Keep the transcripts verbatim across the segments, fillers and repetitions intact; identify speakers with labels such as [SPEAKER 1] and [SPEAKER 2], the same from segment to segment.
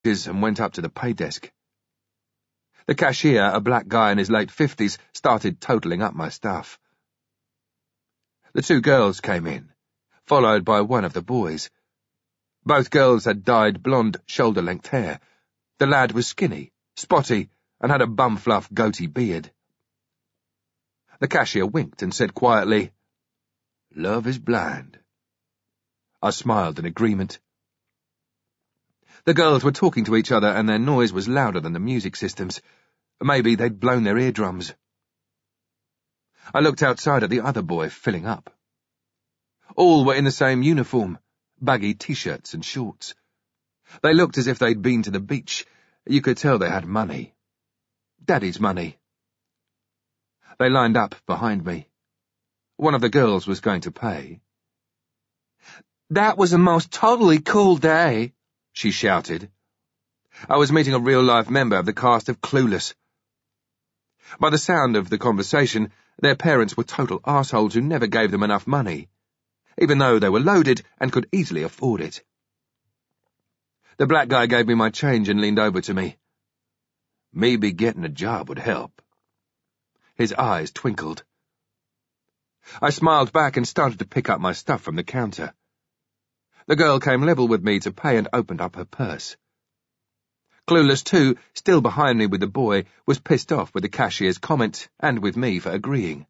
[SPEAKER 1] and went up to the pay desk. The cashier, a black guy in his late fifties, started totalling up my stuff. The two girls came in, followed by one of the boys. Both girls had dyed blonde, shoulder-length hair. The lad was skinny, spotty, and had a bum-fluff goatee beard. The cashier winked and said quietly, "Love is blind." I smiled in agreement. The girls were talking to each other and their noise was louder than the music systems. Maybe they'd blown their eardrums. I looked outside at the other boy filling up. All were in the same uniform, baggy t-shirts and shorts. They looked as if they'd been to the beach. You could tell they had money. Daddy's money. They lined up behind me. One of the girls was going to pay. "That was the most totally cool day," she shouted. I was meeting a real-life member of the cast of Clueless. By the sound of the conversation, their parents were total assholes who never gave them enough money, even though they were loaded and could easily afford it. The black guy gave me my change and leaned over to me. Maybe getting a job would help. His eyes twinkled. I smiled back and started to pick up my stuff from the counter. The girl came level with me to pay and opened up her purse. Clueless, too, still behind me with the boy, was pissed off with the cashier's comment and with me for agreeing.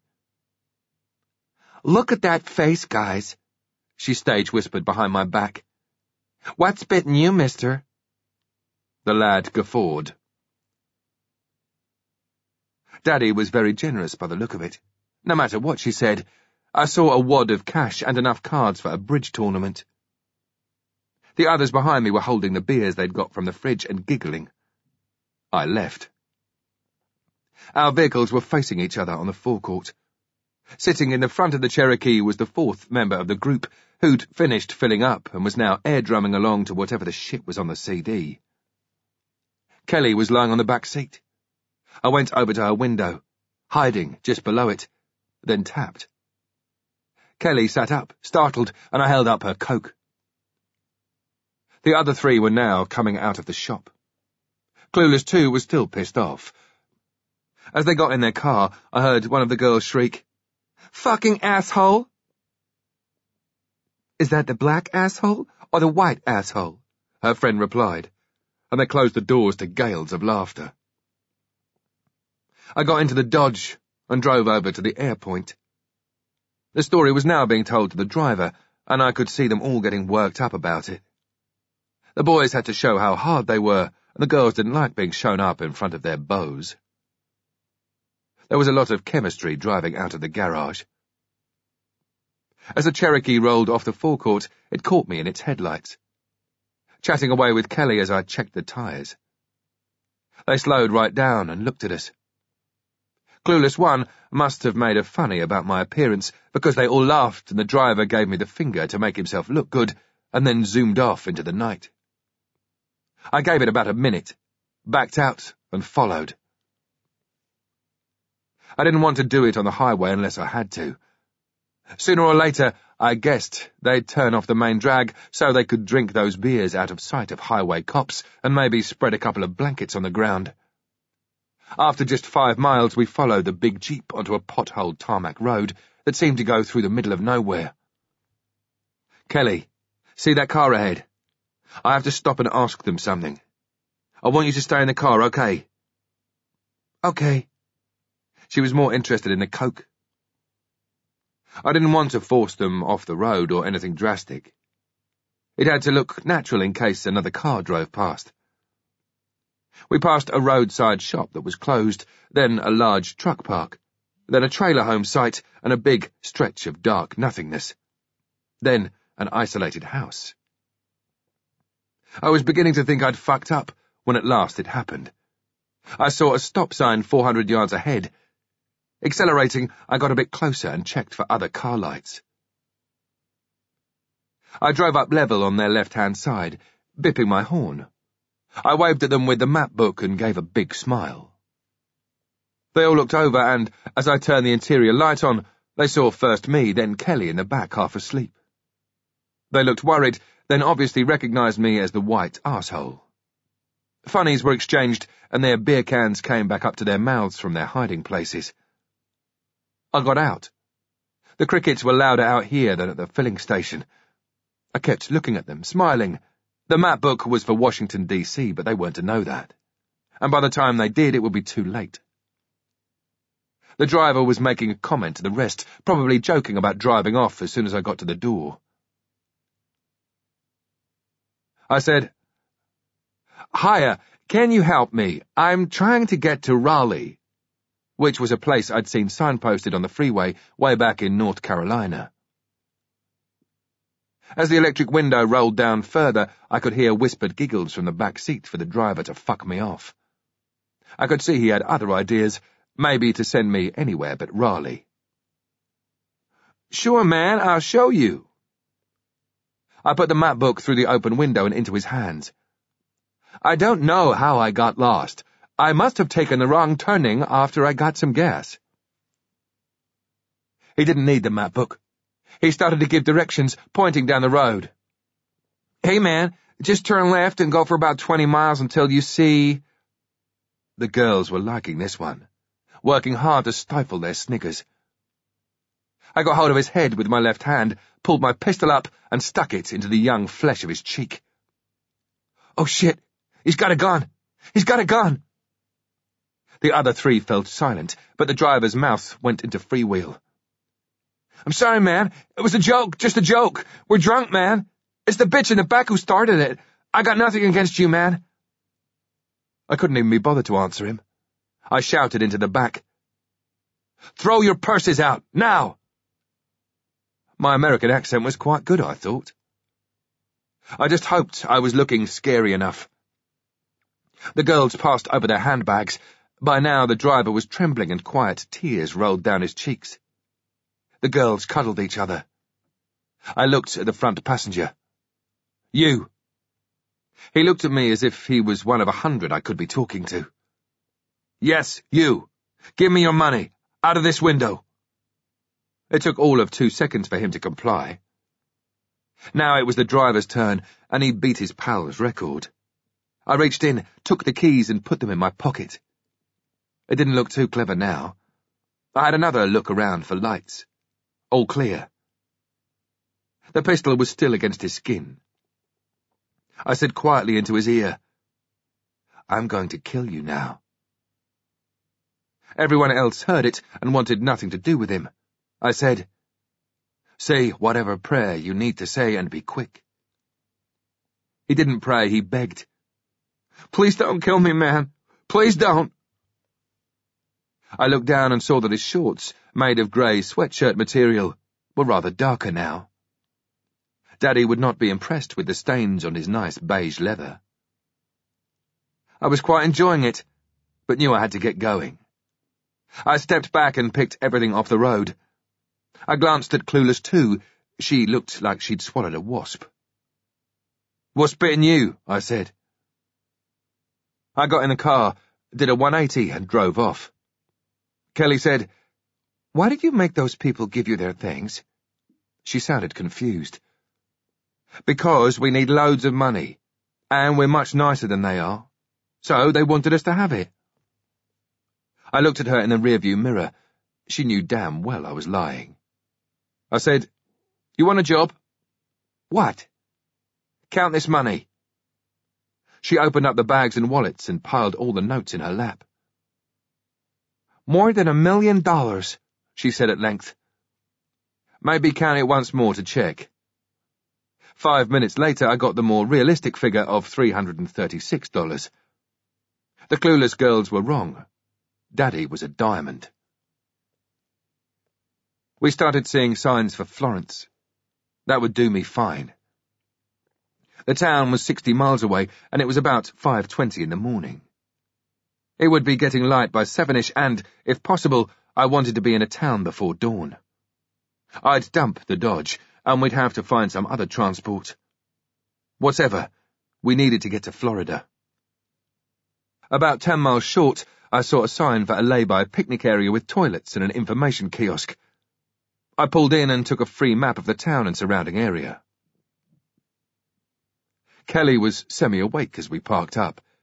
[SPEAKER 1] "Look at that face, guys," she stage whispered behind my back. "What's bitten you, mister?" The lad guffawed. Daddy was very generous by the look of it. No matter what she said, I saw a wad of cash and enough cards for a bridge tournament. The others behind me were holding the beers they'd got from the fridge and giggling. I left. Our vehicles were facing each other on the forecourt. Sitting in the front of the Cherokee was the fourth member of the group, who'd finished filling up and was now air-drumming along to whatever the shit was on the C D. Kelly was lying on the back seat. I went over to her window, hiding just below it, then tapped. Kelly sat up, startled, and I held up her Coke. The other three were now coming out of the shop. Clueless, too, was still pissed off. As they got in their car, I heard one of the girls shriek, "Fucking asshole!" "Is that the black asshole or the white asshole?" her friend replied, and they closed the doors to gales of laughter. I got into the Dodge and drove over to the airport. The story was now being told to the driver, and I could see them all getting worked up about it. The boys had to show how hard they were, and the girls didn't like being shown up in front of their beaux. There was a lot of chemistry driving out of the garage. As the Cherokee rolled off the forecourt, it caught me in its headlights, chatting away with Kelly as I checked the tyres. They slowed right down and looked at us. Clueless One must have made a funny about my appearance, because they all laughed and the driver gave me the finger to make himself look good, and then zoomed off into the night. I gave it about a minute, backed out, and followed. I didn't want to do it on the highway unless I had to. Sooner or later, I guessed they'd turn off the main drag so they could drink those beers out of sight of highway cops and maybe spread a couple of blankets on the ground. After just five miles, we followed the big Jeep onto a potholed tarmac road that seemed to go through the middle of nowhere. "Kelly, see that car ahead? I have to stop and ask them something. I want you to stay in the car, okay?" "Okay." She was more interested in the Coke. I didn't want to force them off the road or anything drastic. It had to look natural in case another car drove past. We passed a roadside shop that was closed, then a large truck park, then a trailer home site and a big stretch of dark nothingness, then an isolated house. I was beginning to think I'd fucked up when at last it happened. I saw a stop sign four hundred yards ahead. Accelerating, I got a bit closer and checked for other car lights. I drove up level on their left-hand side, bipping my horn. I waved at them with the map book and gave a big smile. They all looked over and, as I turned the interior light on, they saw first me, then Kelly in the back half asleep. They looked worried, then obviously recognized me as the white arsehole. Funnies were exchanged, and their beer cans came back up to their mouths from their hiding places. I got out. The crickets were louder out here than at the filling station. I kept looking at them, smiling. The map book was for Washington, D C, but they weren't to know that. And by the time they did, it would be too late. The driver was making a comment to the rest, probably joking about driving off as soon as I got to the door. I said, "Hiya, can you help me? I'm trying to get to Raleigh," which was a place I'd seen signposted on the freeway way back in North Carolina. As the electric window rolled down further, I could hear whispered giggles from the back seat for the driver to fuck me off. I could see he had other ideas, maybe to send me anywhere but Raleigh. "Sure, man, I'll show you." I put the map book through the open window and into his hands. "I don't know how I got lost. I must have taken the wrong turning after I got some gas." He didn't need the map book. He started to give directions, pointing down the road. "Hey, man, just turn left and go for about twenty miles until you see—" The girls were liking this one, working hard to stifle their sniggers. I got hold of his head with my left hand, pulled my pistol up, and stuck it into the young flesh of his cheek. "Oh, shit! He's got a gun! He's got a gun!" The other three fell silent, but the driver's mouth went into freewheel. "I'm sorry, man. It was a joke, just a joke. We're drunk, man. It's the bitch in the back who started it. I got nothing against you, man." I couldn't even be bothered to answer him. I shouted into the back, "Throw your purses out, now!" My American accent was quite good, I thought. I just hoped I was looking scary enough. The girls passed over their handbags. By now the driver was trembling and quiet tears rolled down his cheeks. The girls cuddled each other. I looked at the front passenger. "You." He looked at me as if he was one of a hundred I could be talking to. "Yes, you. Give me your money. Out of this window." It took all of two seconds for him to comply. Now it was the driver's turn, and he beat his pal's record. I reached in, took the keys, and put them in my pocket. It didn't look too clever now. I had another look around for lights. All clear. The pistol was still against his skin. I said quietly into his ear, "I'm going to kill you now." Everyone else heard it and wanted nothing to do with him. I said, "Say whatever prayer you need to say and be quick." He didn't pray, he begged. "Please don't kill me, man. Please don't." I looked down and saw that his shorts, made of grey sweatshirt material, were rather darker now. Daddy would not be impressed with the stains on his nice beige leather. I was quite enjoying it, but knew I had to get going. I stepped back and picked everything off the road. I glanced at Clueless too. She looked like she'd swallowed a wasp. "What's bitten you?" I said. I got in the car, did a one eighty and drove off. Kelly said, "Why did you make those people give you their things?" She sounded confused. "Because we need loads of money, and we're much nicer than they are. So they wanted us to have it." I looked at her in the rearview mirror. She knew damn well I was lying. I said, "You want a job?" "What?" "Count this money." She opened up the bags and wallets and piled all the notes in her lap. "More than a million dollars," she said at length. "Maybe count it once more to check." Five minutes later, I got the more realistic figure of three hundred thirty-six dollars. The Clueless girls were wrong. Daddy was a diamond. We started seeing signs for Florence. That would do me fine. The town was sixty miles away, and it was about five twenty in the morning. It would be getting light by seven-ish, and, if possible, I wanted to be in a town before dawn. I'd dump the Dodge, and we'd have to find some other transport. Whatever, we needed to get to Florida. About ten miles short, I saw a sign for a lay-by picnic area with toilets and an information kiosk. I pulled in and took a free map of the town and surrounding area. Kelly was semi-awake as we parked up.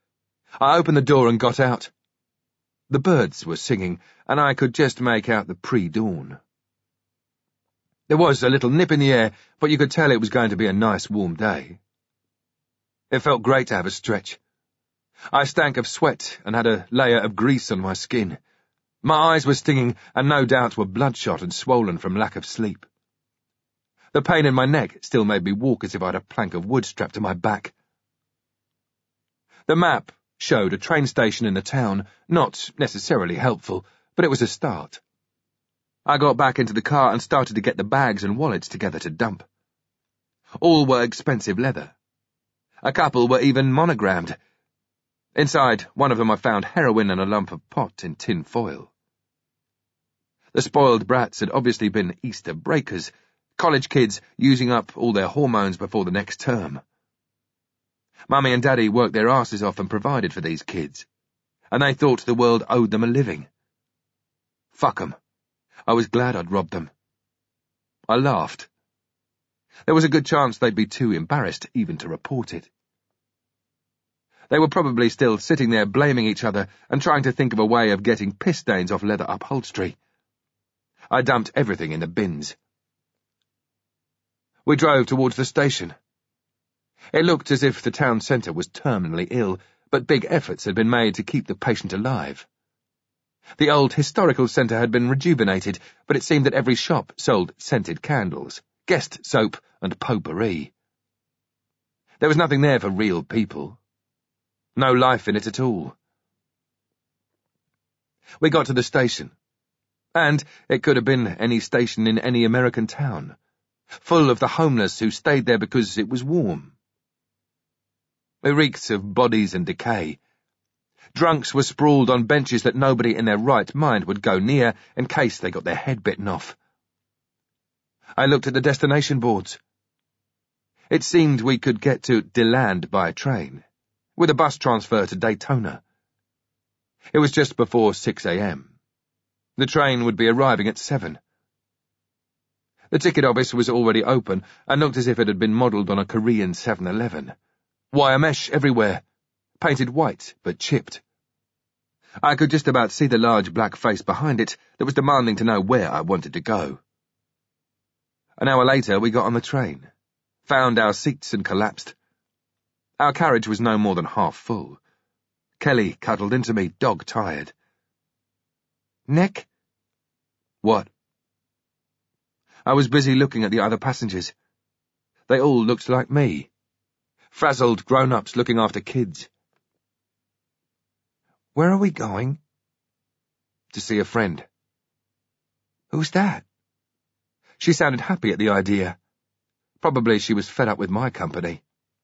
[SPEAKER 1] I opened the door and got out. The birds were singing, and I could just make out the pre-dawn. There was a little nip in the air, but you could tell it was going to be a nice warm day. It felt great to have a stretch. I stank of sweat and had a layer of grease on my skin. My eyes were stinging and no doubt were bloodshot and swollen from lack of sleep. The pain in my neck still made me walk as if I had a plank of wood strapped to my back. The map showed a train station in the town, not necessarily helpful, but it was a start. I got back into the car and started to get the bags and wallets together to dump. All were expensive leather. A couple were even monogrammed. Inside, one of them I found heroin and a lump of pot in tin foil. The spoiled brats had obviously been Easter breakers, college kids using up all their hormones before the next term. Mummy and Daddy worked their asses off and provided for these kids, and they thought the world owed them a living. Fuck 'em. I was glad I'd robbed them. I laughed. There was a good chance they'd be too embarrassed even to report it. They were probably still sitting there blaming each other and trying to think of a way of getting piss stains off leather upholstery. I dumped everything in the bins. We drove towards the station. It looked as if the town centre was terminally ill, but big efforts had been made to keep the patient alive. The old historical centre had been rejuvenated, but it seemed that every shop sold scented candles, guest soap, and potpourri. There was nothing there for real people. No life in it at all. We got to the station, and it could have been any station in any American town, full of the homeless who stayed there because it was warm. It reeked of bodies and decay. Drunks were sprawled on benches that nobody in their right mind would go near in case they got their head bitten off. I looked at the destination boards. It seemed we could get to DeLand by train, with a bus transfer to Daytona. It was just before six a m The train would be arriving at seven. The ticket office was already open and looked as if it had been modelled on a Korean seven eleven. Wire mesh everywhere, painted white but chipped. I could just about see the large black face behind it that was demanding to know where I wanted to go. An hour later we got on the train, found our seats and collapsed. Our carriage was no more than half full. Kelly cuddled into me, dog-tired. Nick? What? I was busy looking at the other passengers. They all looked like me. Frazzled grown-ups looking after kids. Where are we going? To see a friend. Who's that? She sounded happy at the idea. Probably she was fed up with my company.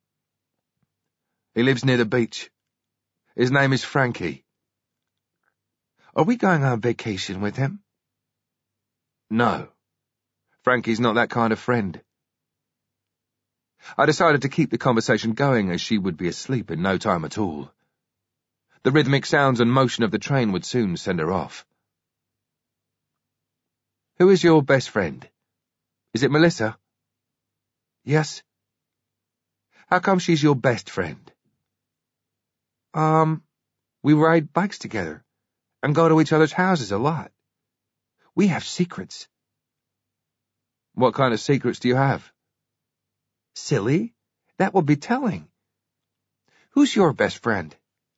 [SPEAKER 1] He lives near the beach. His name is Frankie. Are we going on vacation with him? No. Frankie's not that kind of friend. I decided to keep the conversation going as she would be asleep in no time at all. The rhythmic sounds and motion of the train would soon send her off. Who is your best friend? Is it Melissa? Yes. How come she's your best friend? Um, we ride bikes together and go to each other's houses a lot. We have secrets. What kind of secrets do you have? Silly, that would be telling. Who's your best friend?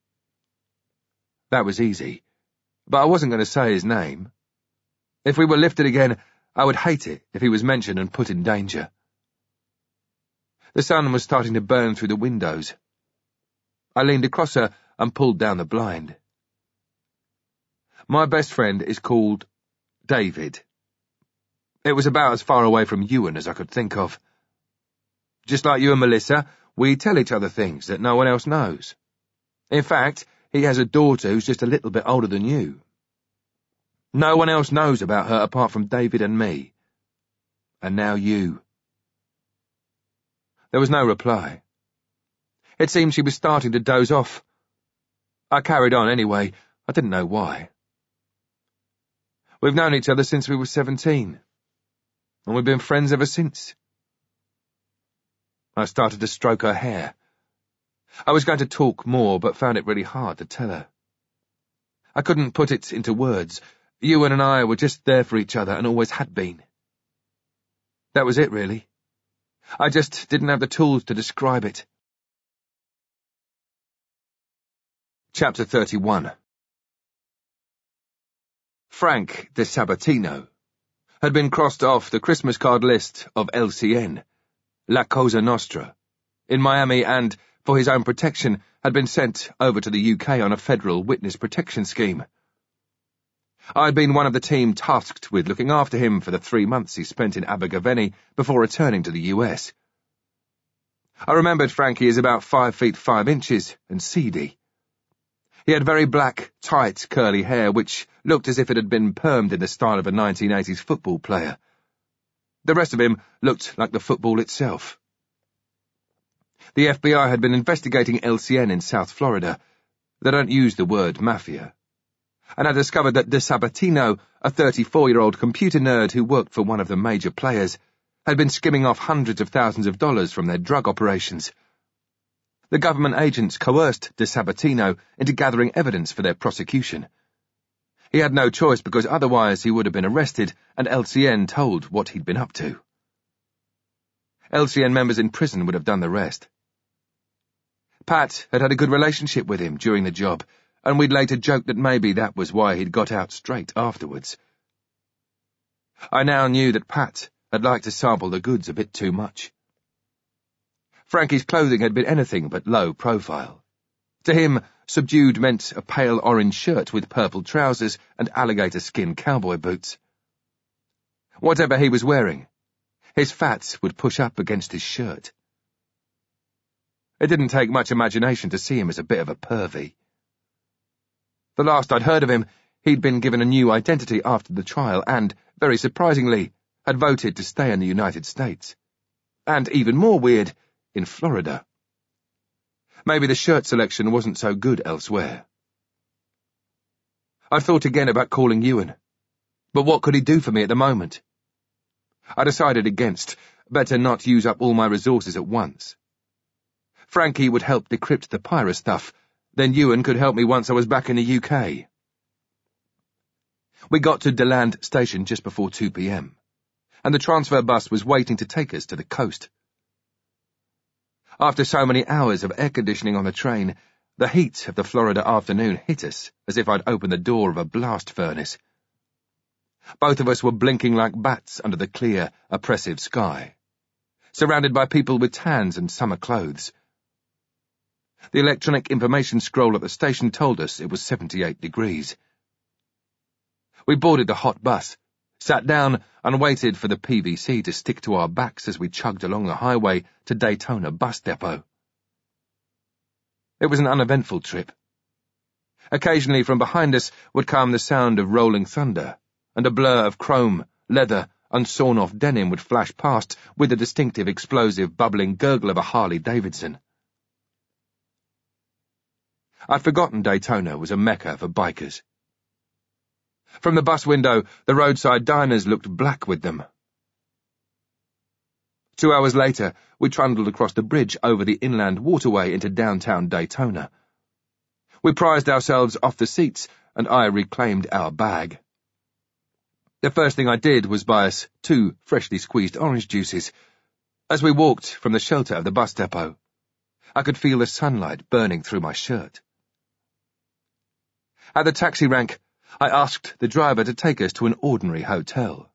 [SPEAKER 1] That was easy, but I wasn't going to say his name. If we were lifted again, I would hate it if he was mentioned and put in danger. The sun was starting to burn through the windows. I leaned across her and pulled down the blind. My best friend is called David. It was about as far away from Ewan as I could think of. Just like you and Melissa, we tell each other things that no one else knows. In fact, he has a daughter who's just a little bit older than you. No one else knows about her apart from David and me. And now you. There was no reply. It seemed she was starting to doze off. I carried on anyway. I didn't know why. We've known each other since we were seventeen, and we've been friends ever since. I started to stroke her hair. I was going to talk more, but found it really hard to tell her. I couldn't put it into words. Ewan and I were just there for each other and always had been. That was it, really. I just didn't have the tools to describe it. Chapter thirty-one. Frank de Sabatino had been crossed off the Christmas card list of L C N, La Cosa Nostra, in Miami and, for his own protection, had been sent over to the U K on a federal witness protection scheme. I had been one of the team tasked with looking after him for the three months he spent in Abergavenny before returning to the U S. I remembered Frankie as about five feet five inches and seedy. He had very black, tight, curly hair, which looked as if it had been permed in the style of a nineteen eighties football player. The rest of him looked like the football itself. The F B I had been investigating L C N in South Florida. They don't use the word mafia. And I discovered that De Sabatino, a thirty-four-year-old computer nerd who worked for one of the major players, had been skimming off hundreds of thousands of dollars from their drug operations. The government agents coerced De Sabatino into gathering evidence for their prosecution. He had no choice because otherwise he would have been arrested and L C N told what he'd been up to. L C N members in prison would have done the rest. Pat had had a good relationship with him during the job, and we'd later joked that maybe that was why he'd got out straight afterwards. I now knew that Pat had liked to sample the goods a bit too much. Frankie's clothing had been anything but low profile. To him, subdued meant a pale orange shirt with purple trousers and alligator skin cowboy boots. Whatever he was wearing, his fats would push up against his shirt. It didn't take much imagination to see him as a bit of a pervy. The last I'd heard of him, he'd been given a new identity after the trial and, very surprisingly, had voted to stay in the United States. And even more weird, in Florida. Maybe the shirt selection wasn't so good elsewhere. I thought again about calling Ewan, but what could he do for me at the moment? I decided against, better not use up all my resources at once. Frankie would help decrypt the Pyra stuff, then Ewan could help me once I was back in the U K. We got to DeLand station just before two p m, and the transfer bus was waiting to take us to the coast. After so many hours of air conditioning on the train, the heat of the Florida afternoon hit us as if I'd opened the door of a blast furnace. Both of us were blinking like bats under the clear, oppressive sky, surrounded by people with tans and summer clothes. The electronic information scroll at the station told us it was seventy-eight degrees. We boarded the hot bus, sat down and waited for the P V C to stick to our backs as we chugged along the highway to Daytona Bus Depot. It was an uneventful trip. Occasionally from behind us would come the sound of rolling thunder, and a blur of chrome, leather, and sawn-off denim would flash past with the distinctive explosive bubbling gurgle of a Harley-Davidson. I'd forgotten Daytona was a mecca for bikers. From the bus window, the roadside diners looked black with them. Two hours later, we trundled across the bridge over the inland waterway into downtown Daytona. We prized ourselves off the seats, and I reclaimed our bag. The first thing I did was buy us two freshly squeezed orange juices. As we walked from the shelter of the bus depot, I could feel the sunlight burning through my shirt. At the taxi rank, I asked the driver to take us to an ordinary hotel.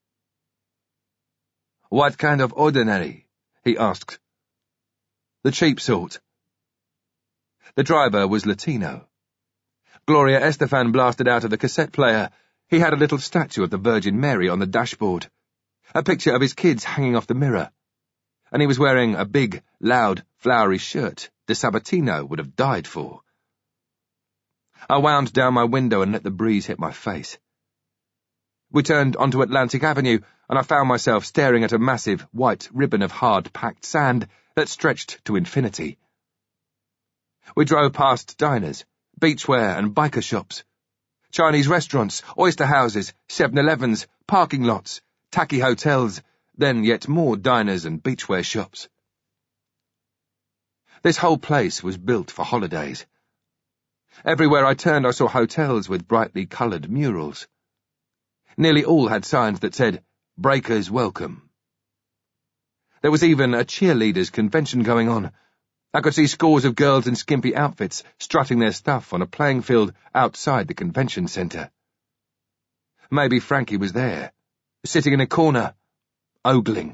[SPEAKER 1] "What kind of ordinary?" he asked. "The cheap sort." The driver was Latino. Gloria Estefan blasted out of the cassette player. He had a little statue of the Virgin Mary on the dashboard, a picture of his kids hanging off the mirror, and he was wearing a big, loud, flowery shirt De Sabatino would have died for. I wound down my window and let the breeze hit my face. We turned onto Atlantic Avenue, and I found myself staring at a massive white ribbon of hard-packed sand that stretched to infinity. We drove past diners, beachwear and biker shops, Chinese restaurants, oyster houses, seven elevens, parking lots, tacky hotels, then yet more diners and beachwear shops. This whole place was built for holidays. Everywhere I turned I saw hotels with brightly coloured murals. Nearly all had signs that said, "Breakers welcome." There was even a cheerleaders' convention going on. I could see scores of girls in skimpy outfits strutting their stuff on a playing field outside the convention centre. Maybe Frankie was there, sitting in a corner, ogling.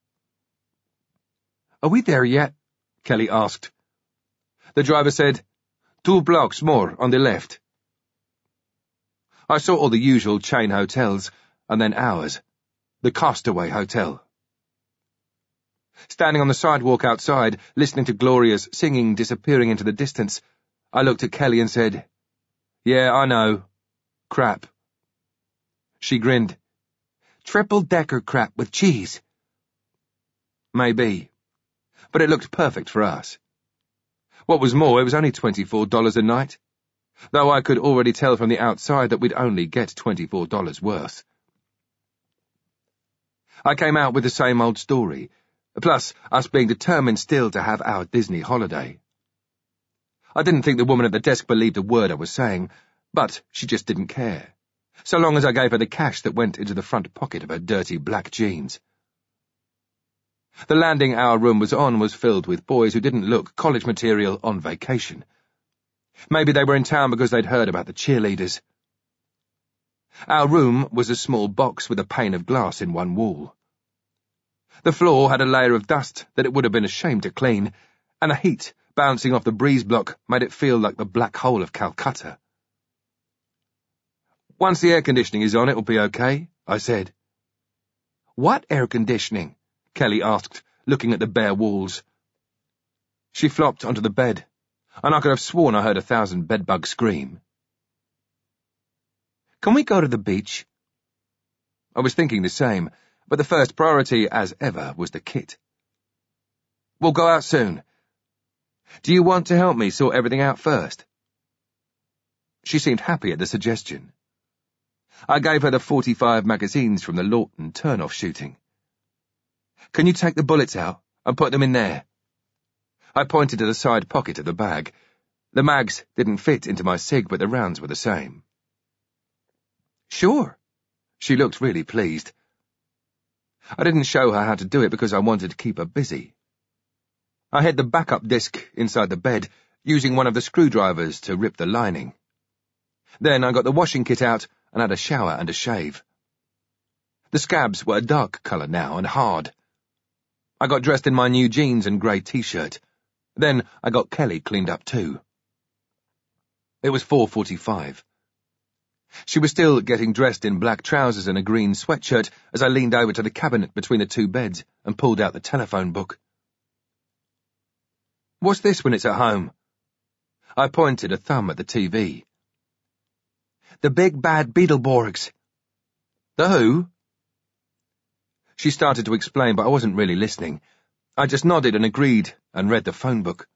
[SPEAKER 1] "Are we there yet?" Kelly asked. The driver said, "Two blocks more on the left." I saw all the usual chain hotels, and then ours, the Castaway Hotel. Standing on the sidewalk outside, listening to Gloria's singing disappearing into the distance, I looked at Kelly and said, "Yeah, I know. Crap." She grinned. "Triple-decker crap with cheese." Maybe. But it looked perfect for us. What was more, it was only twenty-four dollars a night, though I could already tell from the outside that we'd only get twenty-four dollars worth. I came out with the same old story, plus us being determined still to have our Disney holiday. I didn't think the woman at the desk believed a word I was saying, but she just didn't care, so long as I gave her the cash that went into the front pocket of her dirty black jeans. The landing our room was on was filled with boys who didn't look college material on vacation. Maybe they were in town because they'd heard about the cheerleaders. Our room was a small box with a pane of glass in one wall. The floor had a layer of dust that it would have been a shame to clean, and the heat bouncing off the breeze block made it feel like the black hole of Calcutta. "Once the air conditioning is on, it'll be okay," I said. "What air conditioning?" Kelly asked, looking at the bare walls. She flopped onto the bed, and I could have sworn I heard a thousand bedbugs scream. "Can we go to the beach?" I was thinking the same, but the first priority, as ever, was the kit. "We'll go out soon. Do you want to help me sort everything out first?" She seemed happy at the suggestion. I gave her the forty-five magazines from the Lawton turn-off shooting. "Can you take the bullets out and put them in there?" I pointed to the side pocket of the bag. The mags didn't fit into my cig, but the rounds were the same. "Sure." She looked really pleased. I didn't show her how to do it because I wanted to keep her busy. I hid the backup disc inside the bed, using one of the screwdrivers to rip the lining. Then I got the washing kit out and had a shower and a shave. The scabs were a dark colour now and hard. I got dressed in my new jeans and grey t-shirt. Then I got Kelly cleaned up too. It was four forty-five. She was still getting dressed in black trousers and a green sweatshirt as I leaned over to the cabinet between the two beds and pulled out the telephone book. "What's this when it's at home?" I pointed a thumb at the T V. "The Big Bad Beetleborgs." "The who?" She started to explain, but I wasn't really listening. I just nodded and agreed and read the phone book.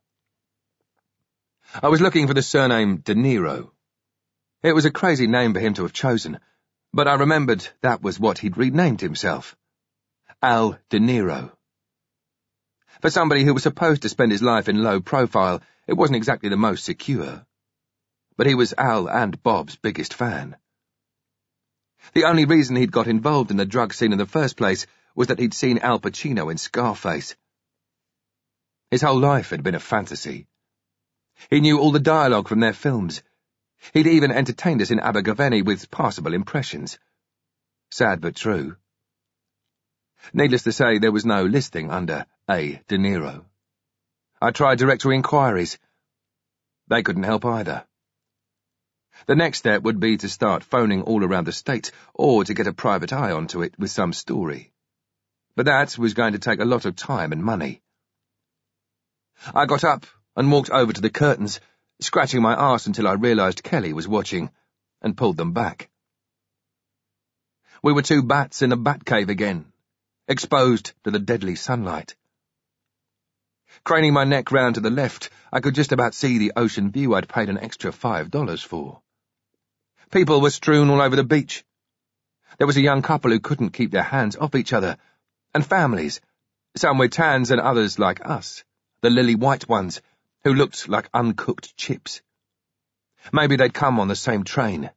[SPEAKER 1] I was looking for the surname De Niro. It was a crazy name for him to have chosen, but I remembered that was what he'd renamed himself. Al De Niro. For somebody who was supposed to spend his life in low profile, it wasn't exactly the most secure. But he was Al and Bob's biggest fan. The only reason he'd got involved in the drug scene in the first place was that he'd seen Al Pacino in Scarface. His whole life had been a fantasy. He knew all the dialogue from their films. He'd even entertained us in Abergavenny with passable impressions. Sad but true. Needless to say, there was no listing under A. De Niro. I tried directory inquiries. They couldn't help either. The next step would be to start phoning all around the state, or to get a private eye onto it with some story. But that was going to take a lot of time and money. I got up and walked over to the curtains, scratching my arse until I realised Kelly was watching, and pulled them back. We were two bats in a bat cave again, exposed to the deadly sunlight. Craning my neck round to the left, I could just about see the ocean view I'd paid an extra five dollars for. People were strewn all over the beach. There was a young couple who couldn't keep their hands off each other, and families, some with tans and others like us, the lily-white ones, who looked like uncooked chips. Maybe they'd come on the same train.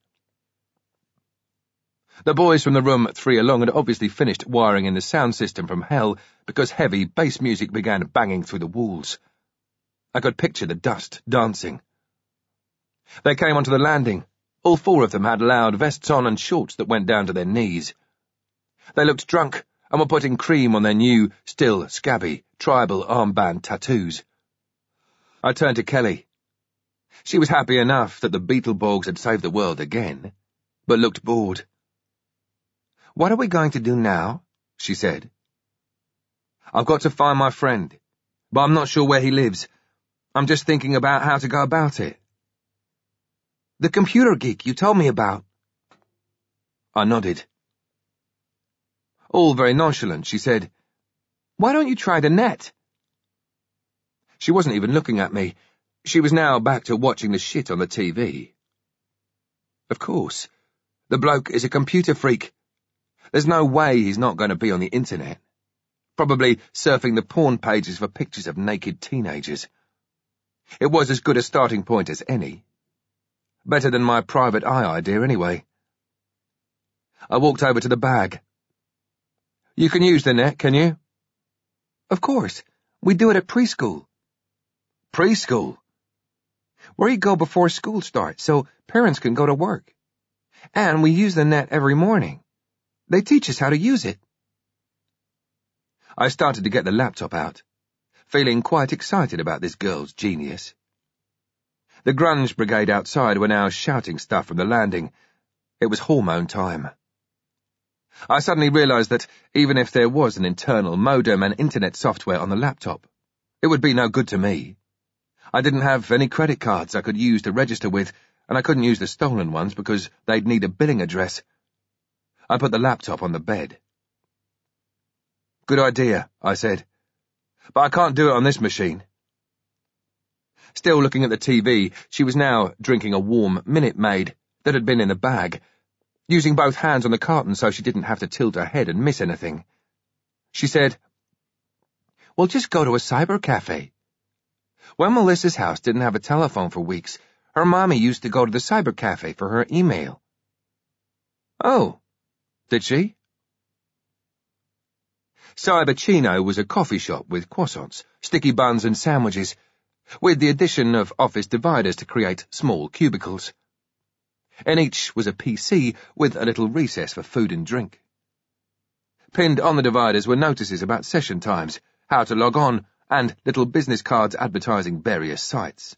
[SPEAKER 1] The boys from the room three along had obviously finished wiring in the sound system from hell because heavy bass music began banging through the walls. I could picture the dust dancing. They came onto the landing. All four of them had loud vests on and shorts that went down to their knees. They looked drunk and were putting cream on their new, still scabby, tribal armband tattoos. I turned to Kelly. She was happy enough that the Beetleborgs had saved the world again, but looked bored. "What are we going to do now?" she said. "I've got to find my friend, but I'm not sure where he lives. I'm just thinking about how to go about it." "The computer geek you told me about." I nodded. All very nonchalant, she said, "Why don't you try the net?" She wasn't even looking at me. She was now back to watching the shit on the T V. Of course. The bloke is a computer freak. There's no way he's not going to be on the internet. Probably surfing the porn pages for pictures of naked teenagers. It was as good a starting point as any. Better than my private eye idea, anyway. I walked over to the bag. "You can use the net, can you?" "Of course. We do it at preschool." "Preschool?" "Where you go before school starts, so parents can go to work. And we use the net every morning. They teach us how to use it." I started to get the laptop out, feeling quite excited about this girl's genius. The grunge brigade outside were now shouting stuff from the landing. It was hormone time. I suddenly realized that even if there was an internal modem and internet software on the laptop, it would be no good to me. I didn't have any credit cards I could use to register with, and I couldn't use the stolen ones because they'd need a billing address. I put the laptop on the bed. "Good idea," I said, "but I can't do it on this machine." Still looking at the T V, she was now drinking a warm Minute Maid that had been in the bag, using both hands on the carton so she didn't have to tilt her head and miss anything. She said, "We'll just go to a cyber cafe. When Melissa's house didn't have a telephone for weeks, her mommy used to go to the cyber cafe for her email." "Oh, did she?" Cyberchino was a coffee shop with croissants, sticky buns and sandwiches, with the addition of office dividers to create small cubicles. In each was a P C with a little recess for food and drink. Pinned on the dividers were notices about session times, how to log on, and little business cards advertising various sites.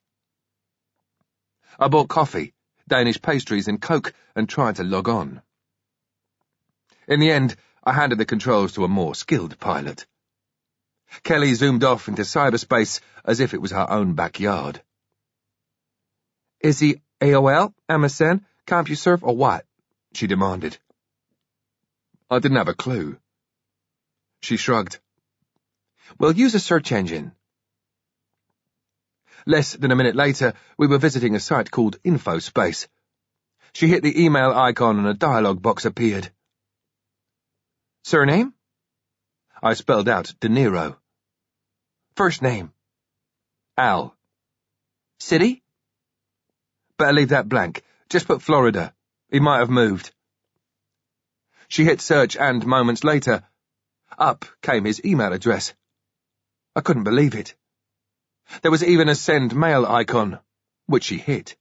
[SPEAKER 1] I bought coffee, Danish pastries and Coke and tried to log on. In the end, I handed the controls to a more skilled pilot. Kelly zoomed off into cyberspace as if it was her own backyard. "Is he A O L, M S N, CompuServe, or what?" she demanded. I didn't have a clue. She shrugged. "We'll use a search engine." Less than a minute later, we were visiting a site called InfoSpace. She hit the email icon and a dialog box appeared. "Surname?" I spelled out De Niro. "First name?" "Al." "City?" "Better leave that blank. Just put Florida. He might have moved." She hit search and, moments later, up came his email address. I couldn't believe it. There was even a send mail icon, which she hit.